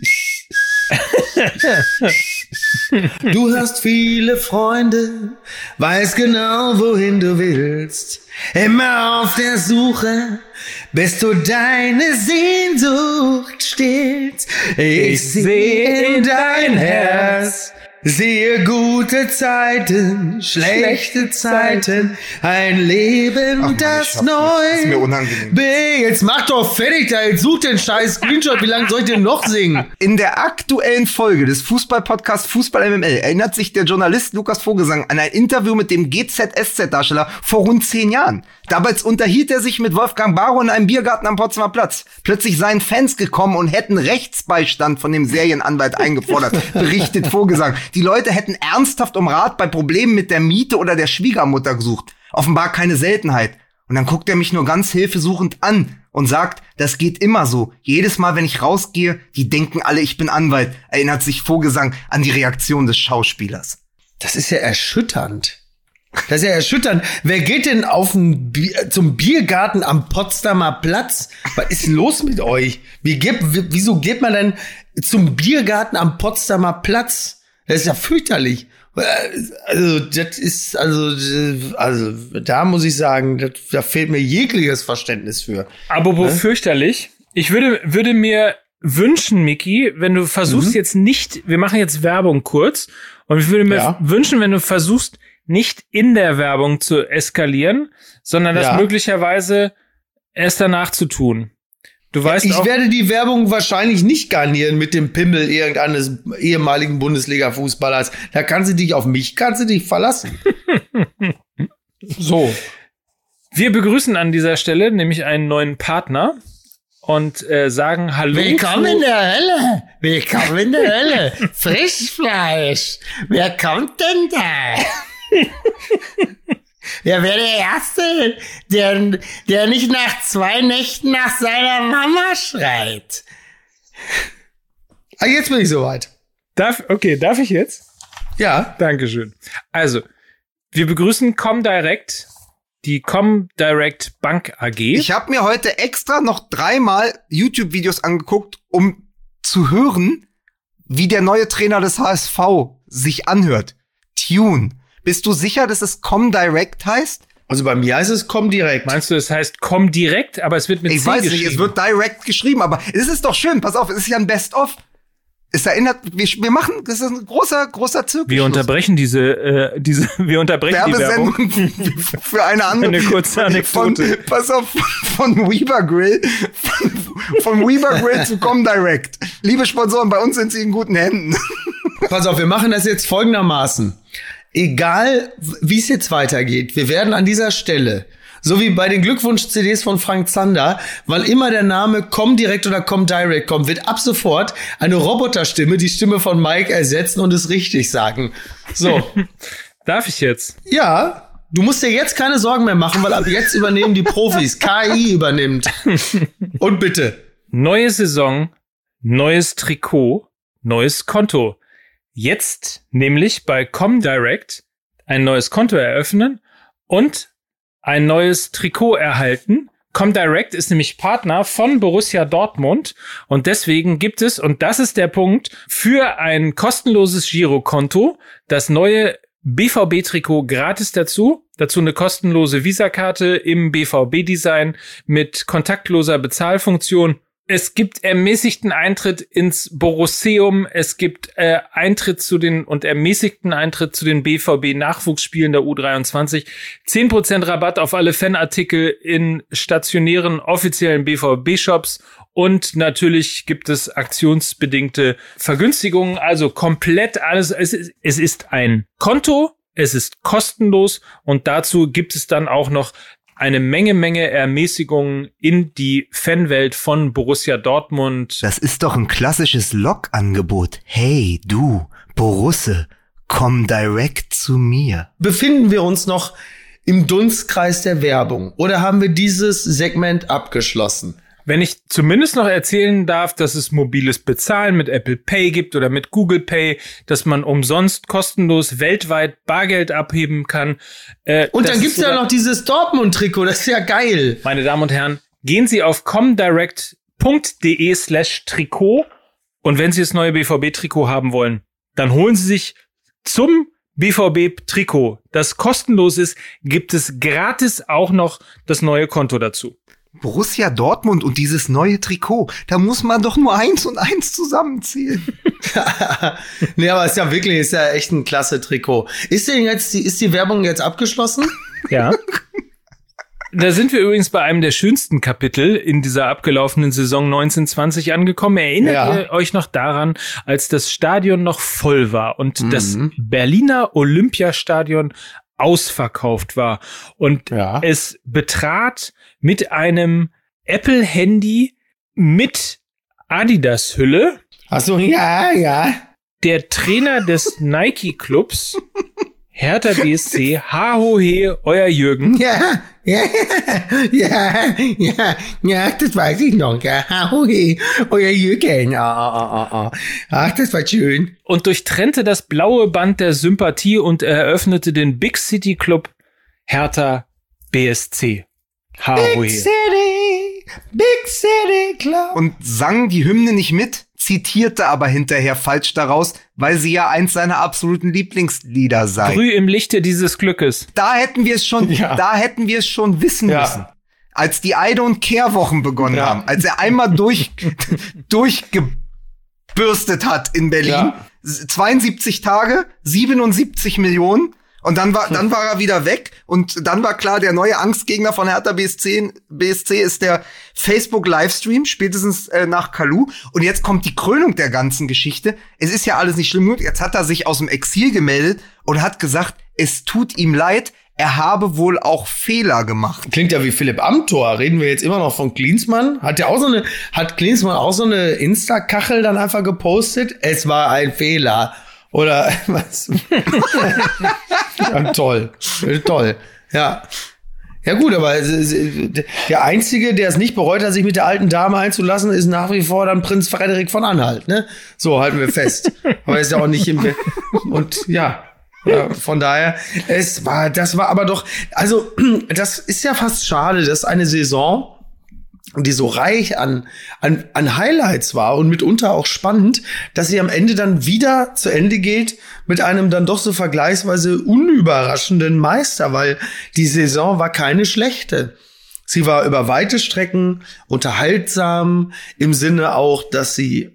Du hast viele Freunde, weißt genau, wohin du willst. Immer auf der Suche, bis du deine Sehnsucht stillst. Ich sehe in dein Herz Sehe gute Zeiten, schlechte Zeiten, ein Leben, das neu. Das ist mir unangenehm. Jetzt mach doch fertig da, jetzt such den scheiß Screenshot, wie lange soll ich denn noch singen? In der aktuellen Folge des Fußball-Podcasts Fußball MML erinnert sich der Journalist Lukas Vogelsang an ein Interview mit dem GZSZ-Darsteller vor rund 10 Jahren. Damals unterhielt er sich mit Wolfgang Barrow in einem Biergarten am Potsdamer Platz. Plötzlich seien Fans gekommen und hätten Rechtsbeistand von dem Serienanwalt eingefordert, berichtet Vogelsang. Die Leute hätten ernsthaft um Rat bei Problemen mit der Miete oder der Schwiegermutter gesucht. Offenbar keine Seltenheit. Und dann guckt er mich nur ganz hilfesuchend an und sagt, das geht immer so. Jedes Mal, wenn ich rausgehe, die denken alle, ich bin Anwalt, erinnert sich Vogelsang an die Reaktion des Schauspielers. Das ist ja erschütternd. Das ist ja erschütternd. Wer geht denn zum Biergarten am Potsdamer Platz? Was ist los mit euch? Wieso geht man denn zum Biergarten am Potsdamer Platz? Das ist ja fürchterlich. Also da muss ich sagen, da fehlt mir jegliches Verständnis für. Aber fürchterlich. Ich würde mir wünschen, Micky, wenn du versuchst jetzt nicht, wir machen jetzt Werbung kurz, und ich würde mir wünschen, wenn du versuchst, nicht in der Werbung zu eskalieren, sondern das möglicherweise erst danach zu tun. Du weißt ich werde die Werbung wahrscheinlich nicht garnieren mit dem Pimmel irgendeines ehemaligen Bundesliga-Fußballers. Da kannst du dich verlassen. So. Wir begrüßen an dieser Stelle nämlich einen neuen Partner und sagen Hallo. Willkommen in der Hölle. Willkommen in der Hölle. Frischfleisch. Wer kommt denn da? Wer wäre der Erste, der nicht nach 2 Nächten nach seiner Mama schreit? Jetzt bin ich soweit. Darf ich jetzt? Ja. Dankeschön. Also, wir begrüßen Comdirect, die Comdirect Bank AG. Ich habe mir heute extra noch 3-mal YouTube-Videos angeguckt, um zu hören, wie der neue Trainer des HSV sich anhört. Tune. Bist du sicher, dass es Comdirect heißt? Also bei mir heißt es Comdirect. Meinst du, es heißt Comdirect, aber es wird mit C geschrieben? Ich weiß nicht, es wird Direct geschrieben, aber es ist doch schön. Pass auf, es ist ja ein Best-of. Es erinnert, wir machen, das ist ein großer Zirkus. Wir unterbrechen die Werbung. Für eine andere. Eine kurze Anekdote. Pass auf, von Weber Grill. Von Weber Grill zu Comdirect. Liebe Sponsoren, bei uns sind sie in guten Händen. Pass auf, wir machen das jetzt folgendermaßen. Egal, wie es jetzt weitergeht, wir werden an dieser Stelle, so wie bei den Glückwunsch-CDs von Frank Zander, weil immer der Name Comdirect oder Comdirect kommt, wird ab sofort eine Roboterstimme die Stimme von Mike ersetzen und es richtig sagen. So. Darf ich jetzt? Ja, du musst dir jetzt keine Sorgen mehr machen, weil ab jetzt übernehmen die Profis. KI übernimmt. Und bitte. Neue Saison, neues Trikot, neues Konto. Jetzt nämlich bei Comdirect ein neues Konto eröffnen und ein neues Trikot erhalten. Comdirect ist nämlich Partner von Borussia Dortmund und deswegen gibt es, und das ist der Punkt, für ein kostenloses Girokonto das neue BVB-Trikot gratis dazu. Dazu eine kostenlose Visakarte im BVB-Design mit kontaktloser Bezahlfunktion. Es gibt ermäßigten Eintritt ins Borusseum. Es gibt ermäßigten Eintritt zu den BVB-Nachwuchsspielen der U23. 10% Rabatt auf alle Fanartikel in stationären offiziellen BVB-Shops. Und natürlich gibt es aktionsbedingte Vergünstigungen. Also komplett alles. Es ist ein Konto. Es ist kostenlos. Und dazu gibt es dann auch noch eine Menge Ermäßigungen in die Fanwelt von Borussia Dortmund. Das ist doch ein klassisches Log-Angebot. Hey, du, Borusse, komm direkt zu mir. Befinden wir uns noch im Dunstkreis der Werbung oder haben wir dieses Segment abgeschlossen? Wenn ich zumindest noch erzählen darf, dass es mobiles Bezahlen mit Apple Pay gibt oder mit Google Pay, dass man umsonst kostenlos weltweit Bargeld abheben kann. Und dann gibt's ja noch dieses Dortmund-Trikot, das ist ja geil. Meine Damen und Herren, gehen Sie auf comdirect.de/Trikot und wenn Sie das neue BVB-Trikot haben wollen, dann holen Sie sich zum BVB-Trikot, das kostenlos ist, gibt es gratis auch noch das neue Konto dazu. Borussia Dortmund und dieses neue Trikot, da muss man doch nur 1 und 1 zusammenzählen. Nee, aber ist ja echt ein klasse Trikot. Ist die Werbung jetzt abgeschlossen? Ja. Da sind wir übrigens bei einem der schönsten Kapitel in dieser abgelaufenen Saison 1920 angekommen. Erinnert ihr euch noch daran, als das Stadion noch voll war und das Berliner Olympiastadion ausverkauft war und es betrat mit einem Apple-Handy mit Adidas-Hülle. Ach so, ja. Der Trainer des Nike-Clubs, Hertha BSC, Hahohe, euer Jürgen. Ja, das weiß ich noch. Ja, Hahohe, euer Jürgen. Ach, das war schön. Und durchtrennte das blaue Band der Sympathie und eröffnete den Big City Club Hertha BSC. Big City Club. Und sang die Hymne nicht mit, zitierte aber hinterher falsch daraus, weil sie ja eins seiner absoluten Lieblingslieder sei. Früh im Lichte dieses Glückes. Da hätten wir es schon wissen müssen. Als die Eide- und Kehrwochen begonnen haben, als er einmal durchgebürstet hat in Berlin, 72 Tage, 77 Millionen. Und dann war er wieder weg und dann war klar, der neue Angstgegner von Hertha BSC ist der Facebook-Livestream, spätestens nach Kalou. Und jetzt kommt die Krönung der ganzen Geschichte. Es ist ja alles nicht schlimm genug. Jetzt hat er sich aus dem Exil gemeldet und hat gesagt, es tut ihm leid, er habe wohl auch Fehler gemacht. Klingt ja wie Philipp Amthor. Reden wir jetzt immer noch von Klinsmann? Hat Klinsmann auch so eine Insta-Kachel dann einfach gepostet? Es war ein Fehler. Oder was? Ja, toll. Ja. Ja gut, aber der Einzige, der es nicht bereut hat, sich mit der alten Dame einzulassen, ist nach wie vor dann Prinz Frederik von Anhalt, ne? So halten wir fest. Aber ist ja auch nicht und ja, von daher, das war aber doch, also das ist ja fast schade, dass eine Saison, die so reich an Highlights war und mitunter auch spannend, dass sie am Ende dann wieder zu Ende geht mit einem dann doch so vergleichsweise unüberraschenden Meister, weil die Saison war keine schlechte. Sie war über weite Strecken unterhaltsam, im Sinne auch, dass sie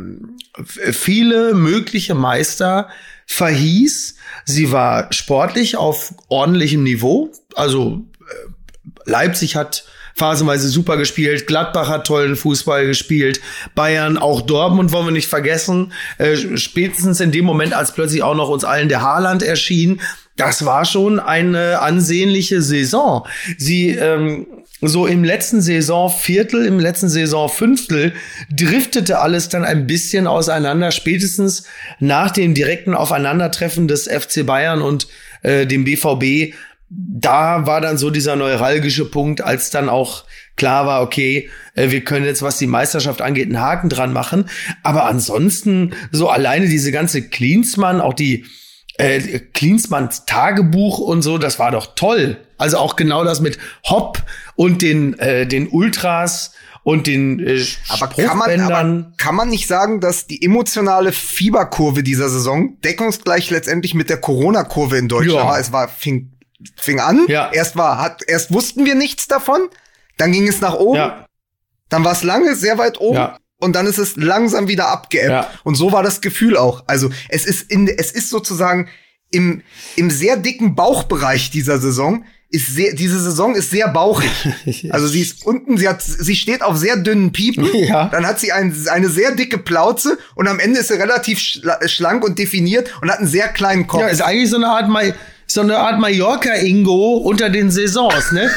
viele mögliche Meister verhieß. Sie war sportlich auf ordentlichem Niveau. Also Leipzig hat phasenweise super gespielt, Gladbach hat tollen Fußball gespielt, Bayern, auch Dortmund wollen wir nicht vergessen, spätestens in dem Moment, als plötzlich auch noch uns allen der Haaland erschien, das war schon eine ansehnliche Saison. Sie so im letzten Saisonviertel, im letzten Saisonfünftel driftete alles dann ein bisschen auseinander, spätestens nach dem direkten Aufeinandertreffen des FC Bayern und dem BVB. Da war dann so dieser neuralgische Punkt, als dann auch klar war, okay, wir können jetzt, was die Meisterschaft angeht, einen Haken dran machen. Aber ansonsten so alleine diese ganze Klinsmann, auch die Klinsmanns Tagebuch und so, das war doch toll. Also auch genau das mit Hopp und den Ultras und den Spruchbändern. Kann man nicht sagen, dass die emotionale Fieberkurve dieser Saison deckungsgleich letztendlich mit der Corona-Kurve in Deutschland war? Es fing an, erst wussten wir nichts davon, dann ging es nach oben, dann war es lange sehr weit oben und dann ist es langsam wieder abgeebbt. Und so war das Gefühl auch. Also es ist sozusagen im sehr dicken Bauchbereich dieser Saison diese Saison ist sehr bauchig. Also sie ist unten, sie steht auf sehr dünnen Piepen, dann hat sie eine sehr dicke Plauze und am Ende ist sie relativ schlank und definiert und hat einen sehr kleinen Kopf. Ja, ist eigentlich so eine Art Mallorca-Ingo unter den Saisons, ne?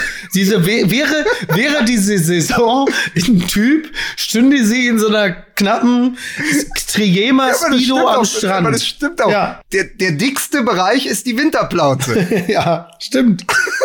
Wäre diese Saison ein Typ, stünde sie in so einer knappen Trigema-Speedo am Strand. Aber das stimmt auch. Ja. Der dickste Bereich ist die Winterplauze. Ja, stimmt.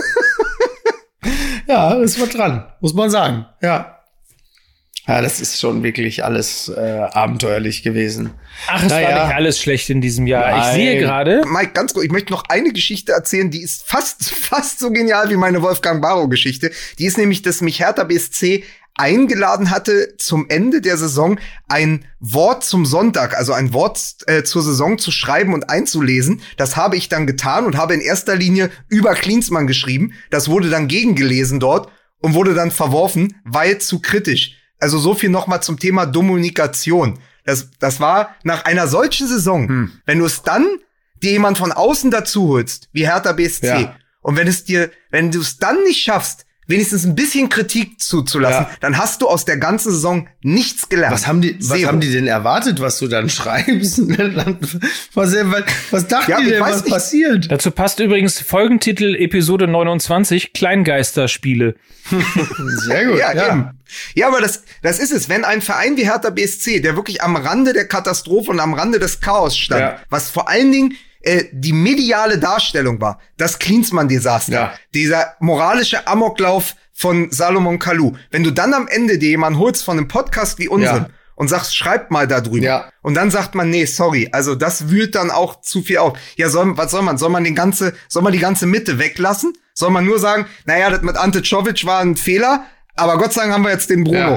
Ja, das war dran, muss man sagen. Ja. Ja, das ist schon wirklich alles abenteuerlich gewesen. Ach, es war nicht alles schlecht in diesem Jahr. Nein. Ich sehe gerade. Mike, ganz kurz, ich möchte noch eine Geschichte erzählen, die ist fast so genial wie meine Wolfgang Barrow-Geschichte. Die ist nämlich, dass mich Hertha BSC eingeladen hatte, zum Ende der Saison ein Wort zum Sonntag, also ein Wort zur Saison zu schreiben und einzulesen. Das habe ich dann getan und habe in erster Linie über Klinsmann geschrieben. Das wurde dann gegengelesen dort. und wurde dann verworfen, weil zu kritisch. Also so viel nochmal zum Thema Kommunikation. Das war nach einer solchen Saison, wenn du es dann dir jemand von außen dazu holst, wie Hertha BSC, und wenn du es dann nicht schaffst, wenigstens ein bisschen Kritik zuzulassen, dann hast du aus der ganzen Saison nichts gelernt. Was haben die denn erwartet, was du dann schreibst? Was dachten die denn, was passiert? Dazu passt übrigens Folgentitel Episode 29, Kleingeisterspiele. Sehr gut. Ja, aber das ist es. Wenn ein Verein wie Hertha BSC, der wirklich am Rande der Katastrophe und am Rande des Chaos stand, was vor allen Dingen die mediale Darstellung war, das Klinsmann-Desaster, dieser moralische Amoklauf von Salomon Kalou. Wenn du dann am Ende dir jemanden holst von einem Podcast wie unserem und sagst, schreibt mal da drüber. Und dann sagt man, nee, sorry, also das wühlt dann auch zu viel auf. Ja, was soll man? Soll man die ganze Mitte weglassen? Soll man nur sagen, naja, das mit Ante Czovic war ein Fehler, aber Gott sei Dank haben wir jetzt den Bruno.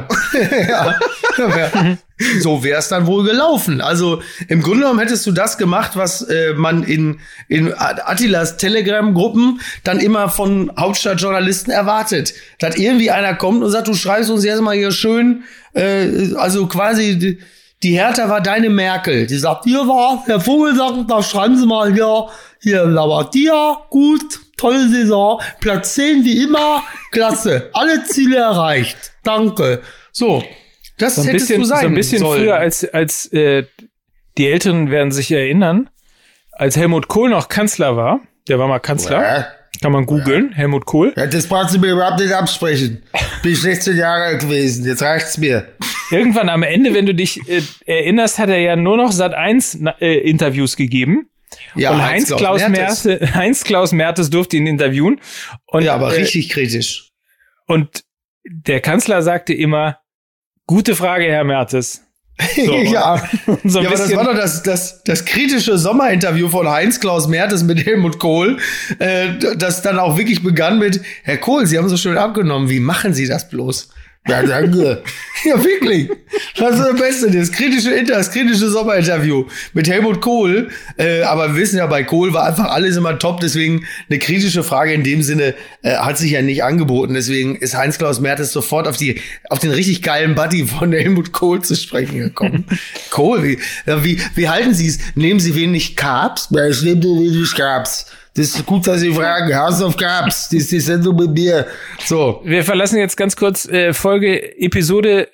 So wäre es dann wohl gelaufen. Also im Grunde genommen hättest du das gemacht, was man in Attilas Telegram-Gruppen dann immer von Hauptstadtjournalisten erwartet. Dass irgendwie einer kommt und sagt, du schreibst uns jetzt mal hier schön, also quasi die Hertha war deine Merkel. Die sagt, Herr Vogelsang, da schreiben Sie mal hier Labadia, gut, tolle Saison, Platz 10 wie immer, klasse, alle Ziele erreicht, danke. So, das hättest du sein so ein bisschen sollen. Früher, als die Älteren werden sich erinnern, als Helmut Kohl noch Kanzler war, der war mal Kanzler, kann man googeln, Helmut Kohl. Ja, das brauchst du mir überhaupt nicht absprechen. Bin 16 Jahre alt gewesen, jetzt reicht's mir. Irgendwann am Ende, wenn du dich erinnerst, hat er ja nur noch Sat.1 Interviews gegeben. Ja, und Heinz-Klaus Mertes durfte ihn interviewen. Und, ja, aber richtig kritisch. Und der Kanzler sagte immer, gute Frage, Herr Mertes. So, aber das war doch das kritische Sommerinterview von Heinz-Klaus Mertes mit Helmut Kohl, das dann auch wirklich begann mit, Herr Kohl, Sie haben so schön abgenommen, wie machen Sie das bloß? Ja, danke. Ja, wirklich. Das ist das Beste, das kritische Sommerinterview mit Helmut Kohl. Aber wir wissen ja, bei Kohl war einfach alles immer top. Deswegen eine kritische Frage in dem Sinne hat sich ja nicht angeboten. Deswegen ist Heinz-Klaus Mertes sofort auf den richtig geilen Buddy von Helmut Kohl zu sprechen gekommen. Kohl, wie halten Sie es? Nehmen Sie wenig Carbs? Ja, ich nehme wenig Carbs. Das ist gut, dass Sie fragen. House of Cards, das ist die Sendung mit mir. So. Wir verlassen jetzt ganz kurz Episode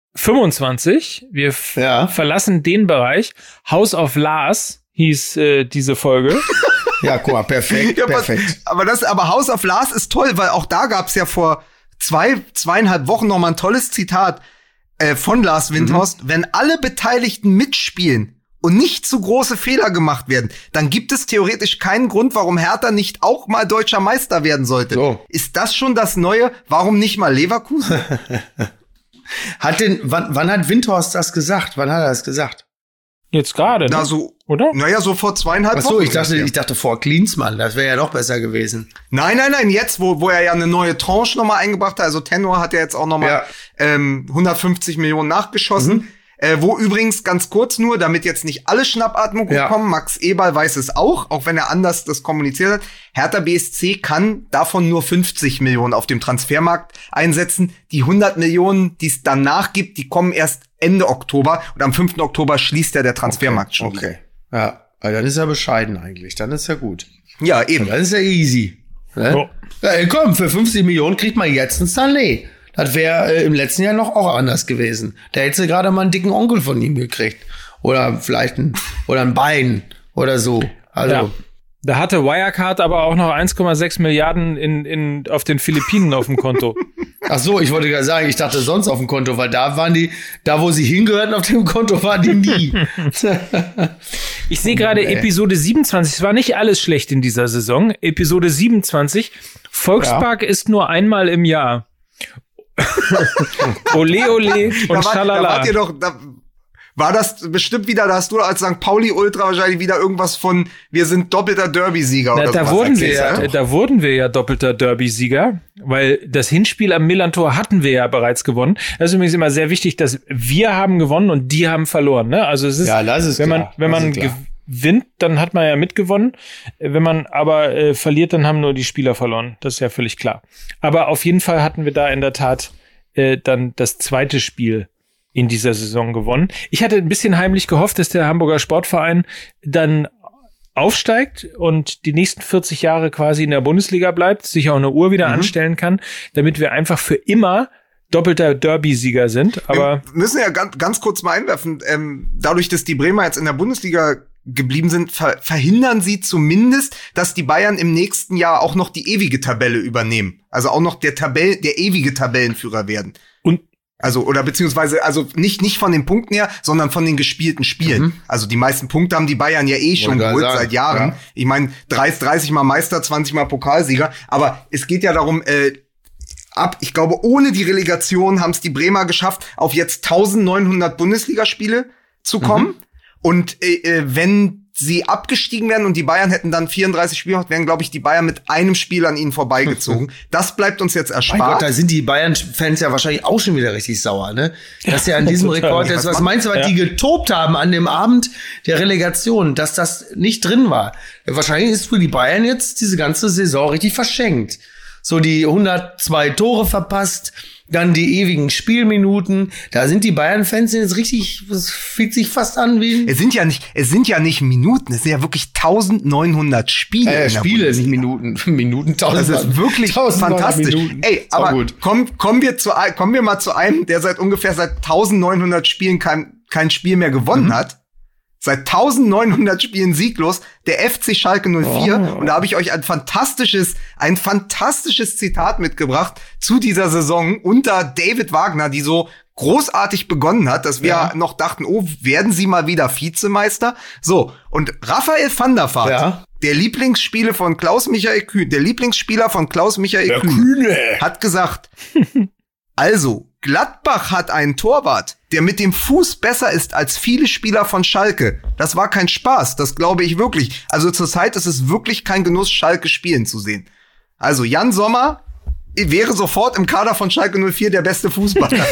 25. Wir verlassen den Bereich. House of Lars hieß diese Folge. Ja, guck mal, perfekt. Aber House of Lars ist toll, weil auch da gab's ja vor 2,5 Wochen noch mal ein tolles Zitat von Lars Windhorst. Wenn alle Beteiligten mitspielen und nicht zu große Fehler gemacht werden, dann gibt es theoretisch keinen Grund, warum Hertha nicht auch mal deutscher Meister werden sollte. So. Ist das schon das Neue? Warum nicht mal Leverkusen? Wann hat Windhorst das gesagt? Wann hat er das gesagt? Jetzt gerade, ne? Oder? Naja, so vor 2,5 Wochen. Ach so, ich dachte vor Klinsmann. Das wäre ja noch besser gewesen. Nein. Jetzt, wo er ja eine neue Tranche nochmal eingebracht hat. Also Tenor hat ja jetzt auch nochmal 150 Millionen nachgeschossen. Wo übrigens ganz kurz nur, damit jetzt nicht alle Schnappatmung kommen, Max Eberl weiß es auch wenn er anders das kommuniziert hat, Hertha BSC kann davon nur 50 Millionen auf dem Transfermarkt einsetzen. Die 100 Millionen, die es danach gibt, die kommen erst Ende Oktober und am 5. Oktober schließt ja der Transfermarkt schon wieder. Okay, ja, weil dann ist er bescheiden eigentlich, dann ist er gut. Ja, eben. Dann ist er easy. Ne? Oh. Ja, komm, für 50 Millionen kriegt man jetzt ein Salé. Das wäre im letzten Jahr noch auch anders gewesen. Da hättest du gerade mal einen dicken Onkel von ihm gekriegt. Oder vielleicht ein Bein oder so. Also. Ja. Da hatte Wirecard aber auch noch 1,6 Milliarden auf den Philippinen auf dem Konto. Ach so, ich wollte gerade sagen, ich dachte sonst auf dem Konto, weil da wo sie hingehörten auf dem Konto, waren die nie. Ich sehe gerade Episode 27, es war nicht alles schlecht in dieser Saison. Episode 27, Volkspark ist nur einmal im Jahr. Ole, ole und schalala. War das bestimmt wieder, da hast du als St. Pauli-Ultra wahrscheinlich wieder irgendwas von, wir sind doppelter Derby-Sieger oder da wurden wir ja doppelter Derby-Sieger, weil das Hinspiel am Millantor hatten wir ja bereits gewonnen. Das ist übrigens immer sehr wichtig, dass wir haben gewonnen und die haben verloren, ne? Also es ist, wenn man gewinnt, dann hat man ja mitgewonnen. Wenn man aber verliert, dann haben nur die Spieler verloren. Das ist ja völlig klar. Aber auf jeden Fall hatten wir da in der Tat dann das zweite Spiel in dieser Saison gewonnen. Ich hatte ein bisschen heimlich gehofft, dass der Hamburger Sportverein dann aufsteigt und die nächsten 40 Jahre quasi in der Bundesliga bleibt, sich auch eine Uhr wieder anstellen kann, damit wir einfach für immer doppelter Derby-Sieger sind. Aber wir müssen ja ganz kurz mal einwerfen, dadurch, dass die Bremer jetzt in der Bundesliga geblieben sind, verhindern sie zumindest, dass die Bayern im nächsten Jahr auch noch die ewige Tabelle übernehmen. Also auch noch der ewige Tabellenführer werden. Und beziehungsweise nicht von den Punkten her, sondern von den gespielten Spielen. Also die meisten Punkte haben die Bayern ja schon geholt seit Jahren. Ja. Ich meine, 30 Mal Meister, 20 Mal Pokalsieger. Aber es geht ja darum, ich glaube, ohne die Relegation haben es die Bremer geschafft, auf jetzt 1900 Bundesligaspiele zu kommen. Und wenn sie abgestiegen wären und die Bayern hätten dann 34 Spiele gemacht, wären, glaube ich, die Bayern mit einem Spiel an ihnen vorbeigezogen. Das bleibt uns jetzt erspart. Mein Gott, da sind die Bayern-Fans ja wahrscheinlich auch schon wieder richtig sauer, ne? Dass ja an diesem Rekord ist. Was meinst du, was die getobt haben an dem Abend der Relegation, dass das nicht drin war? Wahrscheinlich ist für die Bayern jetzt diese ganze Saison richtig verschenkt. So die 102 Tore verpasst, dann die ewigen Spielminuten. Da sind die Bayern-Fans jetzt richtig, das fühlt sich fast an wie... Es sind ja nicht Minuten, es sind ja wirklich 1900 Spiele. Spiele, nicht Minuten. Minuten 1000. Das ist wirklich fantastisch. Minuten. Ey, aber kommen wir mal zu einem, der seit 1900 Spielen kein Spiel mehr gewonnen hat. Seit 1900 Spielen sieglos, der FC Schalke 04. Und da habe ich euch ein fantastisches Zitat mitgebracht zu dieser Saison unter David Wagner, die so großartig begonnen hat, dass wir noch dachten, werden sie mal wieder Vizemeister? So, und Raphael van der Vaart, der Lieblingsspieler von Klaus-Michael Kühne, hat gesagt, also, Gladbach hat einen Torwart, der mit dem Fuß besser ist als viele Spieler von Schalke. Das war kein Spaß, das glaube ich wirklich. Also zurzeit ist es wirklich kein Genuss, Schalke spielen zu sehen. Also Jan Sommer wäre sofort im Kader von Schalke 04 der beste Fußballer.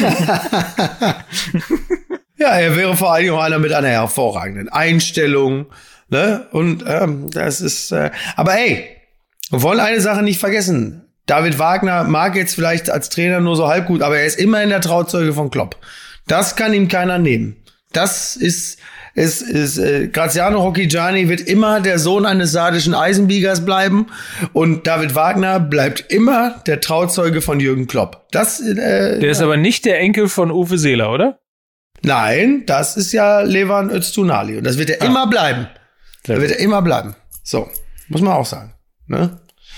Ja, er wäre vor allem auch einer mit einer hervorragenden Einstellung. Ne? Und das ist... aber hey, wir wollen eine Sache nicht vergessen. David Wagner mag jetzt vielleicht als Trainer nur so halb gut, aber er ist immerhin der Trauzeuge von Klopp. Das kann ihm keiner nehmen. Das ist Graziano Rocchigiani wird immer der Sohn eines sardischen Eisenbiegers bleiben und David Wagner bleibt immer der Trauzeuge von Jürgen Klopp. Der ist aber nicht der Enkel von Uwe Seeler, oder? Nein, das ist ja Levan Öztunali und das wird er immer bleiben. Das wird er immer bleiben. So, muss man auch sagen. Ne?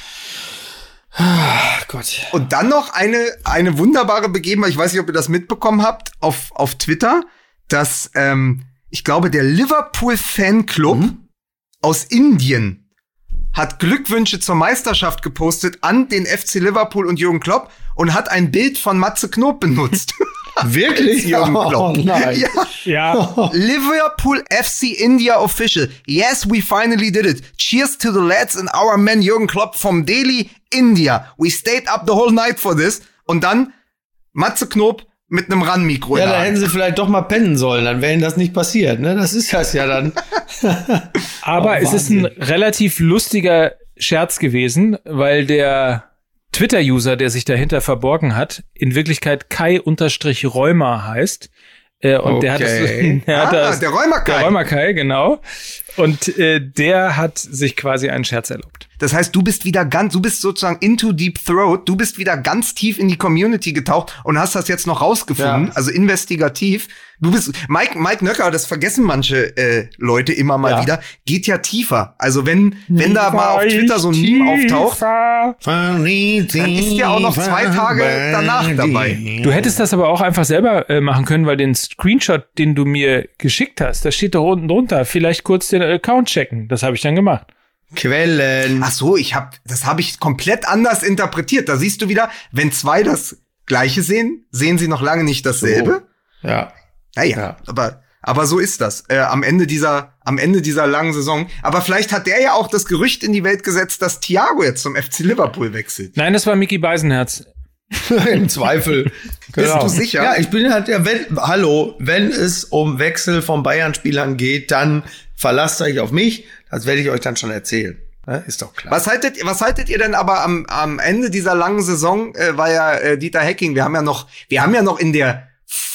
Ah, Gott. Und dann noch eine wunderbare Begebenheit, ich weiß nicht, ob ihr das mitbekommen habt, auf Twitter, dass, ich glaube, der Liverpool-Fanclub aus Indien hat Glückwünsche zur Meisterschaft gepostet an den FC Liverpool und Jürgen Klopp und hat ein Bild von Matze Knob benutzt. Wirklich? Jürgen Klopp. Oh nein. Ja. Liverpool FC India official. Yes, we finally did it. Cheers to the lads and our man Jürgen Klopp from Delhi, India. We stayed up the whole night for this. Und dann Matze Knob mit einem RAN-Mikro. Ja, da hätten sie vielleicht doch mal pennen sollen, dann wäre ihnen das nicht passiert, ne? Das ist das ja dann. Aber es ist ein relativ lustiger Scherz gewesen, weil der Twitter-User, der sich dahinter verborgen hat, in Wirklichkeit Kai-Rheuma heißt. Und der hat das, der Rheuma Kai. Der Rheuma Kai, genau. Und der hat sich quasi einen Scherz erlaubt. Das heißt, du bist sozusagen into Deep Throat, du bist wieder ganz tief in die Community getaucht und hast das jetzt noch rausgefunden, also investigativ. Du bist, Mike Nöcker, das vergessen manche Leute immer mal wieder, geht ja tiefer. Also wenn da mal auf Twitter so ein Meme auftaucht, dann ist ja auch noch 2 Tage danach dabei. Du hättest das aber auch einfach selber machen können, weil den Screenshot, den du mir geschickt hast, da steht da unten drunter, vielleicht kurz den Account checken. Das habe ich dann gemacht. Quellen. Ach so, das habe ich komplett anders interpretiert. Da siehst du wieder, wenn 2 das Gleiche sehen sie noch lange nicht dasselbe. So. Ja. Naja, aber so ist das. Am Ende dieser langen Saison. Aber vielleicht hat der ja auch das Gerücht in die Welt gesetzt, dass Thiago jetzt zum FC Liverpool wechselt. Nein, das war Micky Beisenherz. Im Zweifel. Genau. Bist du sicher? Ja, ich bin halt, wenn es um Wechsel von Bayern-Spielern geht, dann verlasst euch auf mich. Das werde ich euch dann schon erzählen. Ja, ist doch klar. Was haltet ihr denn aber am Ende dieser langen Saison, war ja Dieter Hecking, wir haben ja noch in der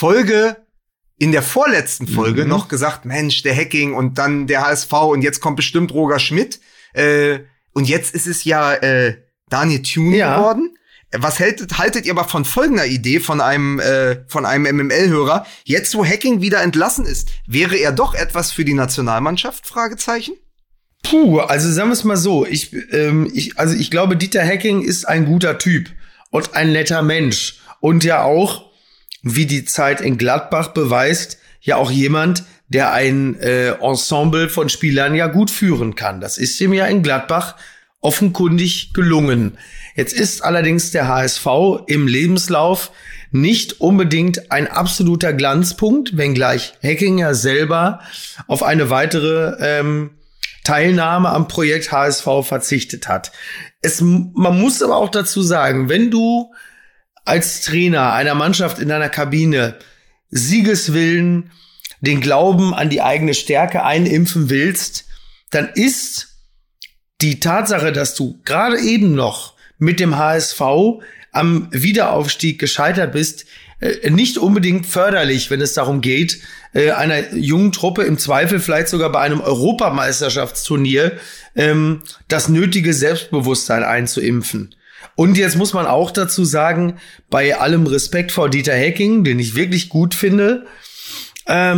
vorletzten Folge noch gesagt, Mensch, der Hecking und dann der HSV und jetzt kommt bestimmt Roger Schmidt. Und jetzt ist es ja Daniel Thune geworden. Was haltet ihr aber von folgender Idee von einem MML-Hörer? Jetzt, wo Hecking wieder entlassen ist, wäre er doch etwas für die Nationalmannschaft? Fragezeichen. Puh, also sagen wir es mal so. Ich glaube, Dieter Hecking ist ein guter Typ und ein netter Mensch. Und ja auch, wie die Zeit in Gladbach beweist, ja auch jemand, der ein Ensemble von Spielern ja gut führen kann. Das ist ihm ja in Gladbach offenkundig gelungen. Jetzt ist allerdings der HSV im Lebenslauf nicht unbedingt ein absoluter Glanzpunkt, wenngleich Hecking ja selber auf eine weitere Teilnahme am Projekt HSV verzichtet hat. Man muss aber auch dazu sagen, wenn du als Trainer einer Mannschaft in deiner Kabine Siegeswillen, den Glauben an die eigene Stärke einimpfen willst, dann ist die Tatsache, dass du gerade eben noch mit dem HSV am Wiederaufstieg gescheitert bist, nicht unbedingt förderlich, wenn es darum geht, einer jungen Truppe im Zweifel vielleicht sogar bei einem Europameisterschaftsturnier das nötige Selbstbewusstsein einzuimpfen. Und jetzt muss man auch dazu sagen, bei allem Respekt vor Dieter Hecking, den ich wirklich gut finde, er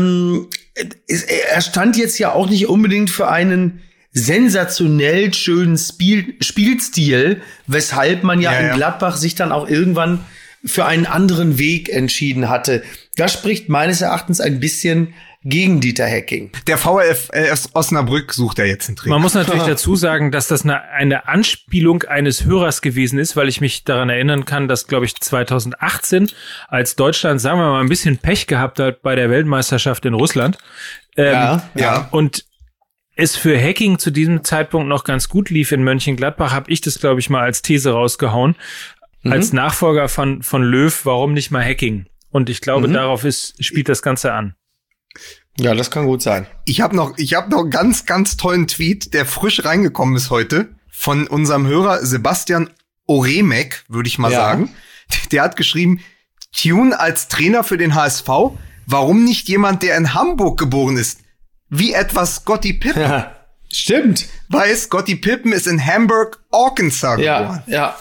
stand jetzt ja auch nicht unbedingt für einen sensationell schönen Spielstil, weshalb man ja in Gladbach sich dann auch irgendwann für einen anderen Weg entschieden hatte. Das spricht meines Erachtens ein bisschen gegen Dieter Hecking. Der VfL Osnabrück sucht ja jetzt einen Trainer. Man muss natürlich dazu sagen, dass das eine Anspielung eines Hörers gewesen ist, weil ich mich daran erinnern kann, dass, glaube ich, 2018, als Deutschland, sagen wir mal, ein bisschen Pech gehabt hat bei der Weltmeisterschaft in Russland. Und es für Hecking zu diesem Zeitpunkt noch ganz gut lief in Mönchengladbach, habe ich das, glaube ich, mal als These rausgehauen. Als Nachfolger von Löw, warum nicht mal Hecking? Und ich glaube, darauf spielt das Ganze an. Ja, das kann gut sein. Ich habe noch einen ganz, ganz tollen Tweet, der frisch reingekommen ist heute, von unserem Hörer Sebastian Oremek, würde ich mal sagen. Der hat geschrieben, Thune als Trainer für den HSV, warum nicht jemand, der in Hamburg geboren ist? Wie etwa Scottie Pippen. Ja, stimmt. Weil Scottie Pippen ist in Hamburg, Arkansas geboren. Ja.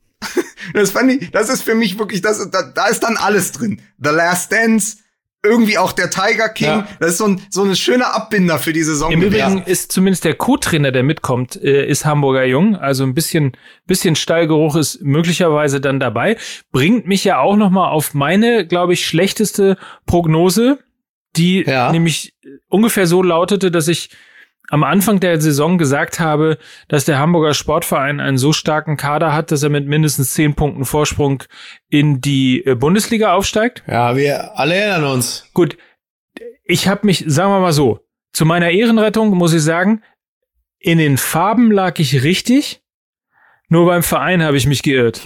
Das ist für mich wirklich, da ist dann alles drin. The Last Dance, irgendwie auch der Tiger King. Ja. Das ist so ein schöner Abbinder für die Saison. Im Übrigen ist zumindest der Co-Trainer, der mitkommt, ist Hamburger Jung. Also ein bisschen Stallgeruch ist möglicherweise dann dabei. Bringt mich ja auch noch mal auf meine, glaube ich, schlechteste Prognose, die nämlich ungefähr so lautete, dass ich am Anfang der Saison gesagt habe, dass der Hamburger Sportverein einen so starken Kader hat, dass er mit mindestens 10 Punkten Vorsprung in die Bundesliga aufsteigt. Ja, wir alle erinnern uns. Gut, ich habe mich, sagen wir mal so, zu meiner Ehrenrettung muss ich sagen, in den Farben lag ich richtig, nur beim Verein habe ich mich geirrt.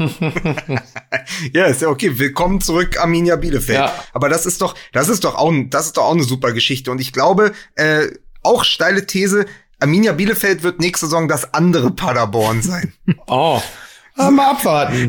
Ja, ist ja okay. Willkommen zurück, Arminia Bielefeld. Ja. Aber das ist doch auch eine super Geschichte. Und ich glaube, auch steile These, Arminia Bielefeld wird nächste Saison das andere Paderborn sein. Oh, mal abwarten.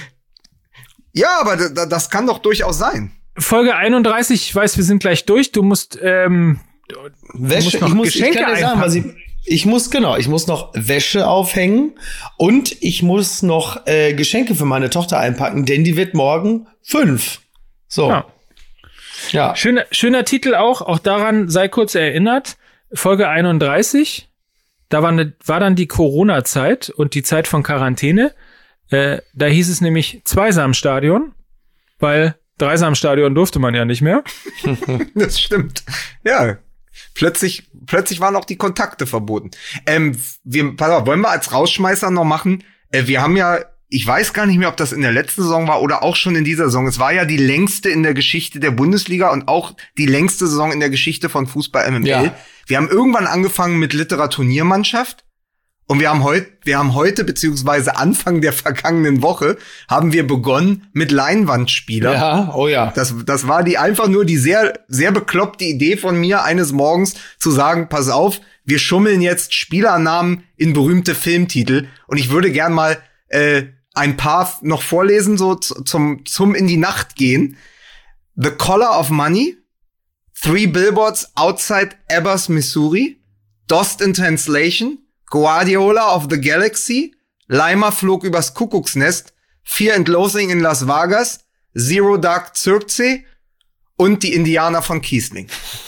Ja, aber das kann doch durchaus sein. Folge 31, ich weiß, wir sind gleich durch. Du musst Wäsche, Geschenke einpacken. Ich muss noch Wäsche aufhängen und ich muss noch Geschenke für meine Tochter einpacken, denn die wird morgen 5. So. Ja. Schöner Titel auch daran sei kurz erinnert. Folge 31, da war dann die Corona-Zeit und die Zeit von Quarantäne. Da hieß es nämlich Zweisamstadion, weil Dreisamstadion durfte man ja nicht mehr. Das stimmt. Ja, plötzlich waren auch die Kontakte verboten. Wollen wir als Rausschmeißer noch machen? Wir haben ja, ich weiß gar nicht mehr, ob das in der letzten Saison war oder auch schon in dieser Saison. Es war ja die längste in der Geschichte der Bundesliga und auch die längste Saison in der Geschichte von Fußball MML. Ja. Wir haben irgendwann angefangen mit Literaturniermannschaft Und wir haben heute, beziehungsweise Anfang der vergangenen Woche, haben wir begonnen mit Leinwandspieler. Ja, oh ja. Das war einfach nur die sehr, sehr bekloppte Idee von mir, eines Morgens zu sagen, pass auf, wir schummeln jetzt Spielernamen in berühmte Filmtitel. Und ich würde gern mal ein paar noch vorlesen, so zum in die Nacht gehen. The Color of Money, 3 Billboards Outside Ebbers, Missouri, Lost in Translation, Guardiola of the Galaxy, Lima flog übers Kuckucksnest, Fear and Loathing in Las Vegas, Zero Dark Circe und die Indianer von Kiesling.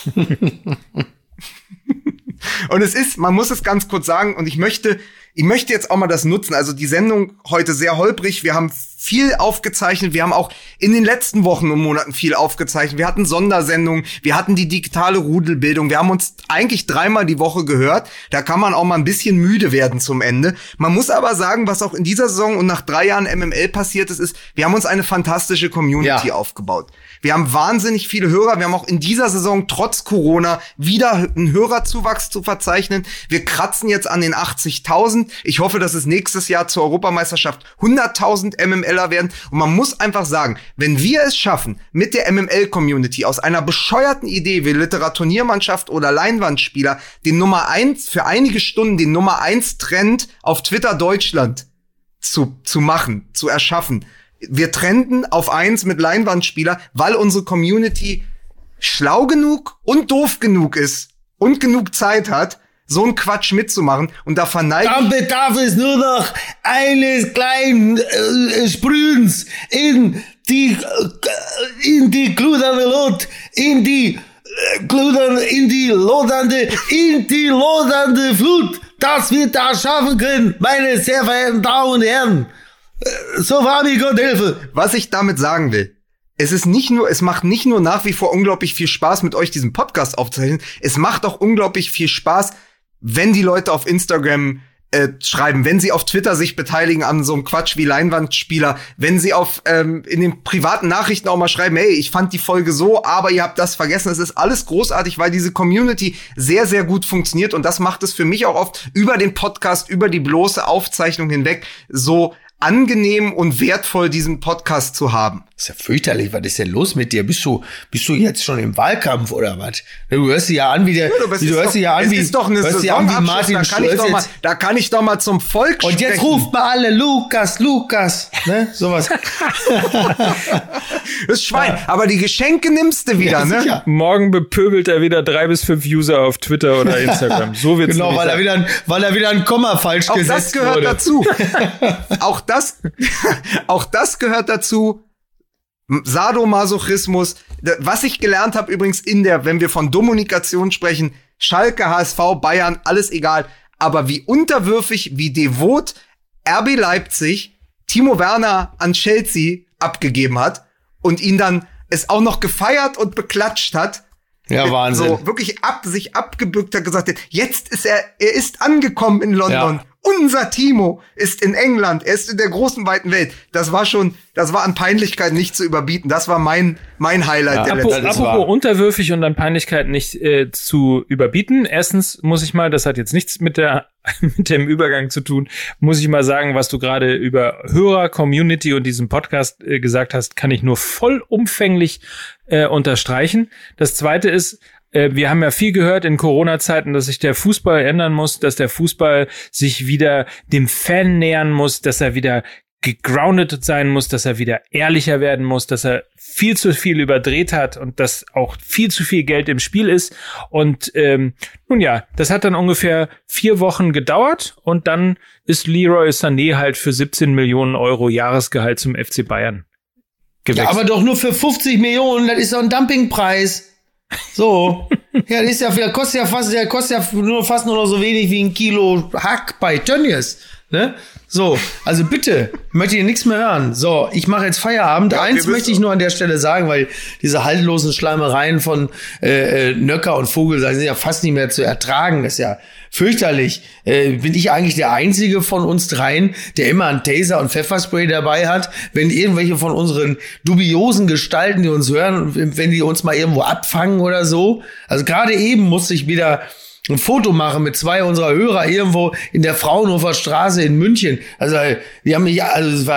Und man muss es ganz kurz sagen, und ich möchte jetzt auch mal das nutzen. Also die Sendung heute sehr holprig. Wir haben viel aufgezeichnet. Wir haben auch in den letzten Wochen und Monaten viel aufgezeichnet. Wir hatten Sondersendungen. Wir hatten die digitale Rudelbildung. Wir haben uns eigentlich 3-mal die Woche gehört. Da kann man auch mal ein bisschen müde werden zum Ende. Man muss aber sagen, was auch in dieser Saison und nach 3 Jahren MML passiert ist, wir haben uns eine fantastische Community aufgebaut. Wir haben wahnsinnig viele Hörer. Wir haben auch in dieser Saison trotz Corona wieder einen Hörerzuwachs zu verzeichnen. Wir kratzen jetzt an den 80.000. Ich hoffe, dass es nächstes Jahr zur Europameisterschaft 100.000 MMLer werden. Und man muss einfach sagen, wenn wir es schaffen, mit der MML-Community aus einer bescheuerten Idee wie Literaturniermannschaft oder Leinwandspieler den Nummer 1 für einige Stunden den Nummer 1 Trend auf Twitter Deutschland zu machen, zu erschaffen. Wir trenden auf 1 mit Leinwandspieler, weil unsere Community schlau genug und doof genug ist und genug Zeit hat, so einen Quatsch mitzumachen. Und da verneigt... Dann bedarf es nur noch eines kleinen Sprühens in die glühende Lot, in die lodernde Flut, dass wir das schaffen können, meine sehr verehrten Damen und Herren. So war mir Gott helfe. Was ich damit sagen will, es macht nicht nur nach wie vor unglaublich viel Spaß, mit euch diesen Podcast aufzuzeichnen, es macht auch unglaublich viel Spaß, wenn die Leute auf Instagram schreiben, wenn sie auf Twitter sich beteiligen an so einem Quatsch wie Leinwandspieler, wenn sie in den privaten Nachrichten auch mal schreiben, hey, ich fand die Folge so, aber ihr habt das vergessen. Es ist alles großartig, weil diese Community sehr, sehr gut funktioniert und das macht es für mich auch oft über den Podcast, über die bloße Aufzeichnung hinweg so angenehm und wertvoll, diesen Podcast zu haben. Das ist ja fürchterlich. Was ist denn los mit dir? Bist du jetzt schon im Wahlkampf oder was? Du hörst dich ja an wie Martin Schulz. Da kann ich doch mal zum Volk sprechen. Und jetzt ruft mal alle Lukas, ne? Sowas. Das Schwein. Aber die Geschenke nimmst du wieder, ne? Sicher. Morgen bepöbelt er wieder 3 bis 5 User auf Twitter oder Instagram. So wird's genau, weil er wieder ein Komma falsch gesetzt wurde. Auch das gehört dazu. Auch das gehört dazu. Sadomasochismus. Was ich gelernt habe übrigens wenn wir von Kommunikation sprechen, Schalke, HSV, Bayern, alles egal. Aber wie unterwürfig, wie devot RB Leipzig Timo Werner an Chelsea abgegeben hat und ihn dann es auch noch gefeiert und beklatscht hat. Ja, Wahnsinn. So wirklich sich abgebückt hat, gesagt hat, jetzt ist er ist angekommen in London. Ja. Unser Timo ist in England, er ist in der großen, weiten Welt. Das war an Peinlichkeit nicht zu überbieten. Das war mein Highlight der letzten Saison. Apropos unterwürfig und an Peinlichkeit nicht zu überbieten. Erstens muss ich mal, das hat jetzt nichts mit dem Übergang zu tun, muss ich mal sagen, was du gerade über Hörer, Community und diesen Podcast gesagt hast, kann ich nur vollumfänglich unterstreichen. Das Zweite ist, wir haben ja viel gehört in Corona-Zeiten, dass sich der Fußball ändern muss, dass der Fußball sich wieder dem Fan nähern muss, dass er wieder gegroundet sein muss, dass er wieder ehrlicher werden muss, dass er viel zu viel überdreht hat und dass auch viel zu viel Geld im Spiel ist. Und nun ja, das hat dann ungefähr 4 Wochen gedauert und dann ist Leroy Sané halt für 17 Millionen Euro Jahresgehalt zum FC Bayern gewechselt. Ja, aber doch nur für 50 Millionen, das ist doch ein Dumpingpreis. So. Ja, der kostet ja fast nur noch so wenig wie ein Kilo Hack bei Tönnies. Ne? So, also bitte, ich möchte hier nichts mehr hören. So, ich mache jetzt Feierabend. Ja, eins möchte ich nur an der Stelle sagen, weil diese haltlosen Schleimereien von Nöcker und Vogel sind ja fast nicht mehr zu ertragen. Das ist ja fürchterlich. Bin ich eigentlich der Einzige von uns dreien, der immer einen Taser und Pfefferspray dabei hat, wenn irgendwelche von unseren dubiosen Gestalten, die uns hören, wenn die uns mal irgendwo abfangen oder so. Also gerade eben musste ich wieder ein Foto machen mit 2 unserer Hörer irgendwo in der Fraunhofer Straße in München. Also, die haben mich, also es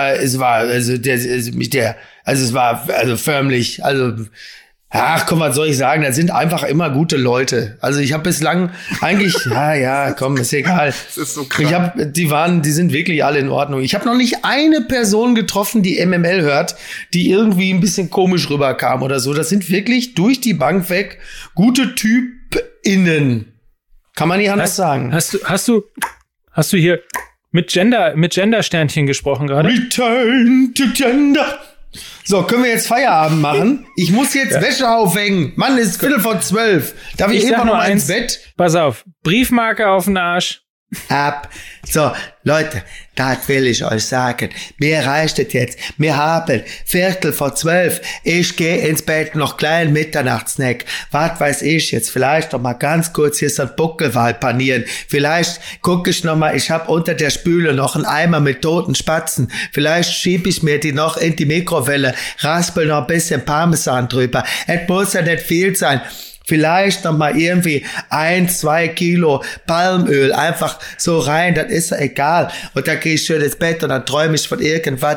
war förmlich, ach komm, was soll ich sagen, das sind einfach immer gute Leute. Also ich habe bislang eigentlich, komm, ist egal. Das ist so krass. Die sind wirklich alle in Ordnung. Ich habe noch nicht eine Person getroffen, die MML hört, die irgendwie ein bisschen komisch rüberkam oder so. Das sind wirklich durch die Bank weg gute TypInnen. Kann man nicht anders sagen. Hast du hier mit Gender-Sternchen gesprochen gerade? Return to Gender. So, können wir jetzt Feierabend machen? Ich muss jetzt Wäsche aufhängen. Mann, es ist 11:45. Darf ich immer noch mal ins Bett? Pass auf, Briefmarke auf den Arsch. Ab. So, Leute, das will ich euch sagen. Mir reicht es jetzt. Wir haben 11:45. Ich gehe ins Bett, noch kleinen Mitternachtssnack. Was weiß ich jetzt? Vielleicht noch mal ganz kurz hier so ein Buckelwal panieren. Vielleicht gucke ich noch mal, ich habe unter der Spüle noch einen Eimer mit toten Spatzen. Vielleicht schiebe ich mir die noch in die Mikrowelle, raspel noch ein bisschen Parmesan drüber. Es muss ja nicht viel sein. Vielleicht noch mal irgendwie 1-2 Kilo Palmöl einfach so rein, das ist ja egal. Und dann gehe ich schön ins Bett und dann träume ich von irgendwas,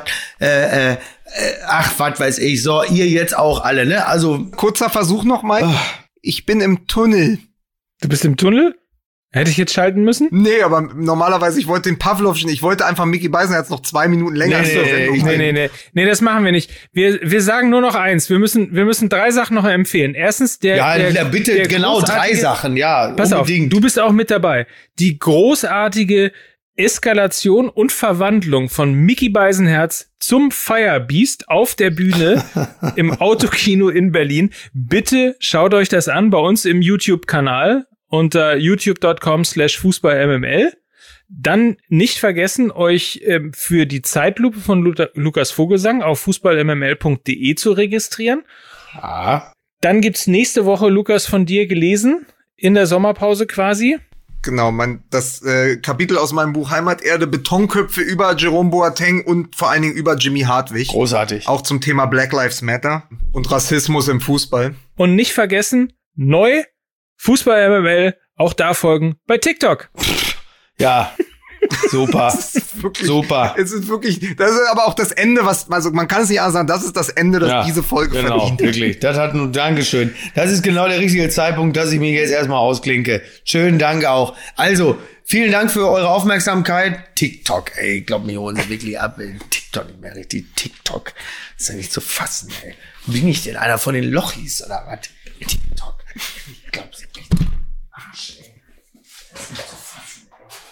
was weiß ich. So, ihr jetzt auch alle, ne? Also kurzer Versuch noch mal. Ich bin im Tunnel. Du bist im Tunnel? Hätte ich jetzt schalten müssen? Nee, aber normalerweise, ich wollte den Pavlovschen, ich wollte einfach Micky Beisenherz noch 2 Minuten länger. Nee, das machen wir nicht. Wir sagen nur noch eins. Wir müssen 3 Sachen noch empfehlen. Erstens, bitte, genau 3 Sachen, ja. Pass unbedingt auf, du bist auch mit dabei. Die großartige Eskalation und Verwandlung von Micky Beisenherz zum Firebeast auf der Bühne im Autokino in Berlin. Bitte schaut euch das an bei uns im YouTube-Kanal. Unter youtube.com/fußballmml. Dann nicht vergessen, euch für die Zeitlupe von Lukas Vogelsang auf fußballmml.de zu registrieren. Ja. Dann gibt's nächste Woche, Lukas, von dir gelesen, in der Sommerpause quasi. Genau, das Kapitel aus meinem Buch Heimaterde, Betonköpfe über Jerome Boateng und vor allen Dingen über Jimmy Hartwig. Großartig. Auch zum Thema Black Lives Matter und Rassismus im Fußball. Und nicht vergessen, neu Fußball MML, auch da folgen bei TikTok. Ja, super. Super. Es ist wirklich, das ist aber auch das Ende, man kann es nicht anders sagen, das ist das Ende, das diese Folge verdient. Genau, wirklich. Dankeschön. Das ist genau der richtige Zeitpunkt, dass ich mich jetzt erstmal ausklinke. Schönen Dank auch. Also, vielen Dank für eure Aufmerksamkeit. TikTok, ey, glaub mir, holen sie wirklich ab. TikTok, nicht mehr richtig. TikTok. Das ist ja nicht zu fassen, ey. Bin ich denn einer von den Lochis oder was? TikTok. Ich glaub's nicht. Arsch, ey. Das ist nicht zu fassen,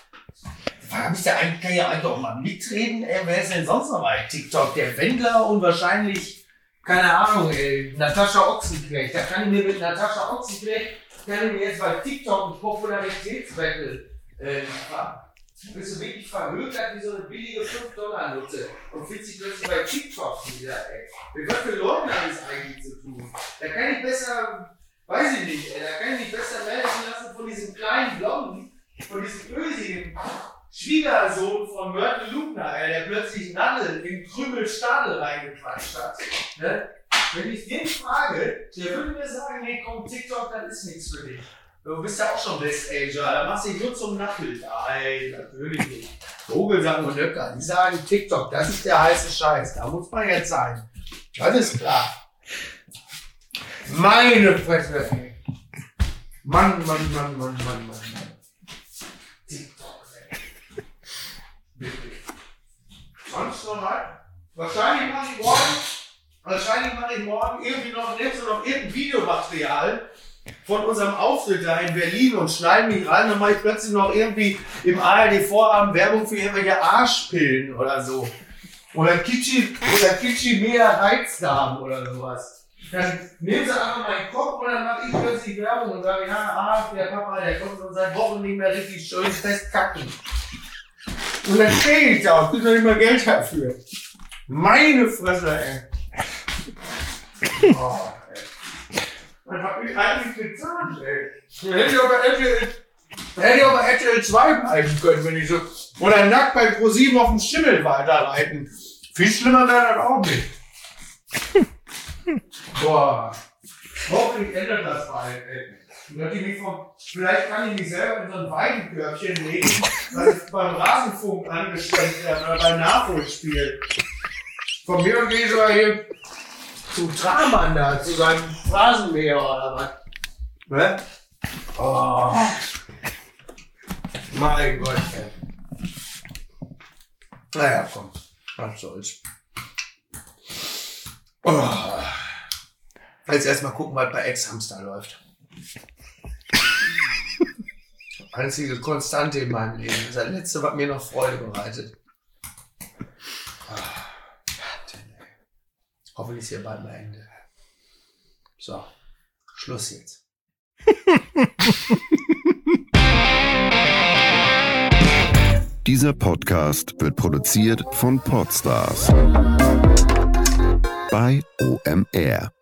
ey. Kann ja eigentlich auch mal mitreden, ey. Wer ist denn sonst noch bei TikTok? Der Wendler und wahrscheinlich, keine Ahnung, ey, Natascha Ochsenknecht. Da kann ich mir mit Natascha Ochsenknecht, jetzt bei TikTok einen Popularitätsbattle machen. Bist du wirklich verhökert wie so eine billige $5-Nutze und fühlt sich plötzlich bei TikTok wieder, ey. Mit was für Leuten hat das eigentlich zu tun? Da kann ich besser, weiß ich nicht, ey, da kann ich mich besser melden lassen von diesem kleinen Blonden, von diesem ösigen Schwiegersohn von Mörtel Lugner, ey, der plötzlich Nadel in Krümel Stadel reingequatscht hat. Ne? Wenn ich den frage, der würde mir sagen, nee, komm, TikTok, das ist nichts für dich. Du bist ja auch schon West-Asia, da machst du dich nur zum Nackelt. Nein, natürlich nicht. Vogelsang und Höcker, die sagen TikTok, das ist der heiße Scheiß, da muss man jetzt sein. Das ist klar. Meine Fresse, ey. Mann. TikTok, ey. Wirklich. Sonst noch mal? Wahrscheinlich mache ich morgen irgendwie noch irgendein Videomaterial von unserem Auftritt da in Berlin und schneide mich rein, dann mache ich plötzlich noch irgendwie im ARD-Vorabend Werbung für irgendwelche Arschpillen oder so. Oder Kitschi mehr Reizdarm oder sowas. Dann nehmen sie einfach meinen Kopf und dann mache ich plötzlich Werbung und sage, ja, der Papa, der kommt schon seit Wochen nicht mehr richtig schön festkacken. Und dann stehe ich da und kriege noch nicht mal Geld dafür. Meine Fresse, ey. Oh, ey. Was hab ich eigentlich getan, ey? Hätte ich auch bei RTL 2 bleiben können, wenn ich so. Oder nackt bei ProSieben auf dem Schimmel weiterreiten. Viel schlimmer wäre das auch nicht. Boah. Hoffentlich ändert das bald, ey. Vielleicht kann ich mich selber in so ein Weidenkörbchen legen, weil ich beim Rasenfunk angestellt werde oder beim Nachholspiel. Von mir gehe ich sogar hier zum Tramann da, zu seinem Rasenmäher oder was. Ne? Oh. Mein Gott, ey. Naja, komm. Was soll's. Oh. Jetzt erstmal gucken, was bei Ex-Hamster läuft. Einzige Konstante in meinem Leben. Das letzte, was mir noch Freude bereitet. Hoffentlich ist hier bald mal Ende. So, Schluss jetzt. Dieser Podcast wird produziert von Podstars bei OMR.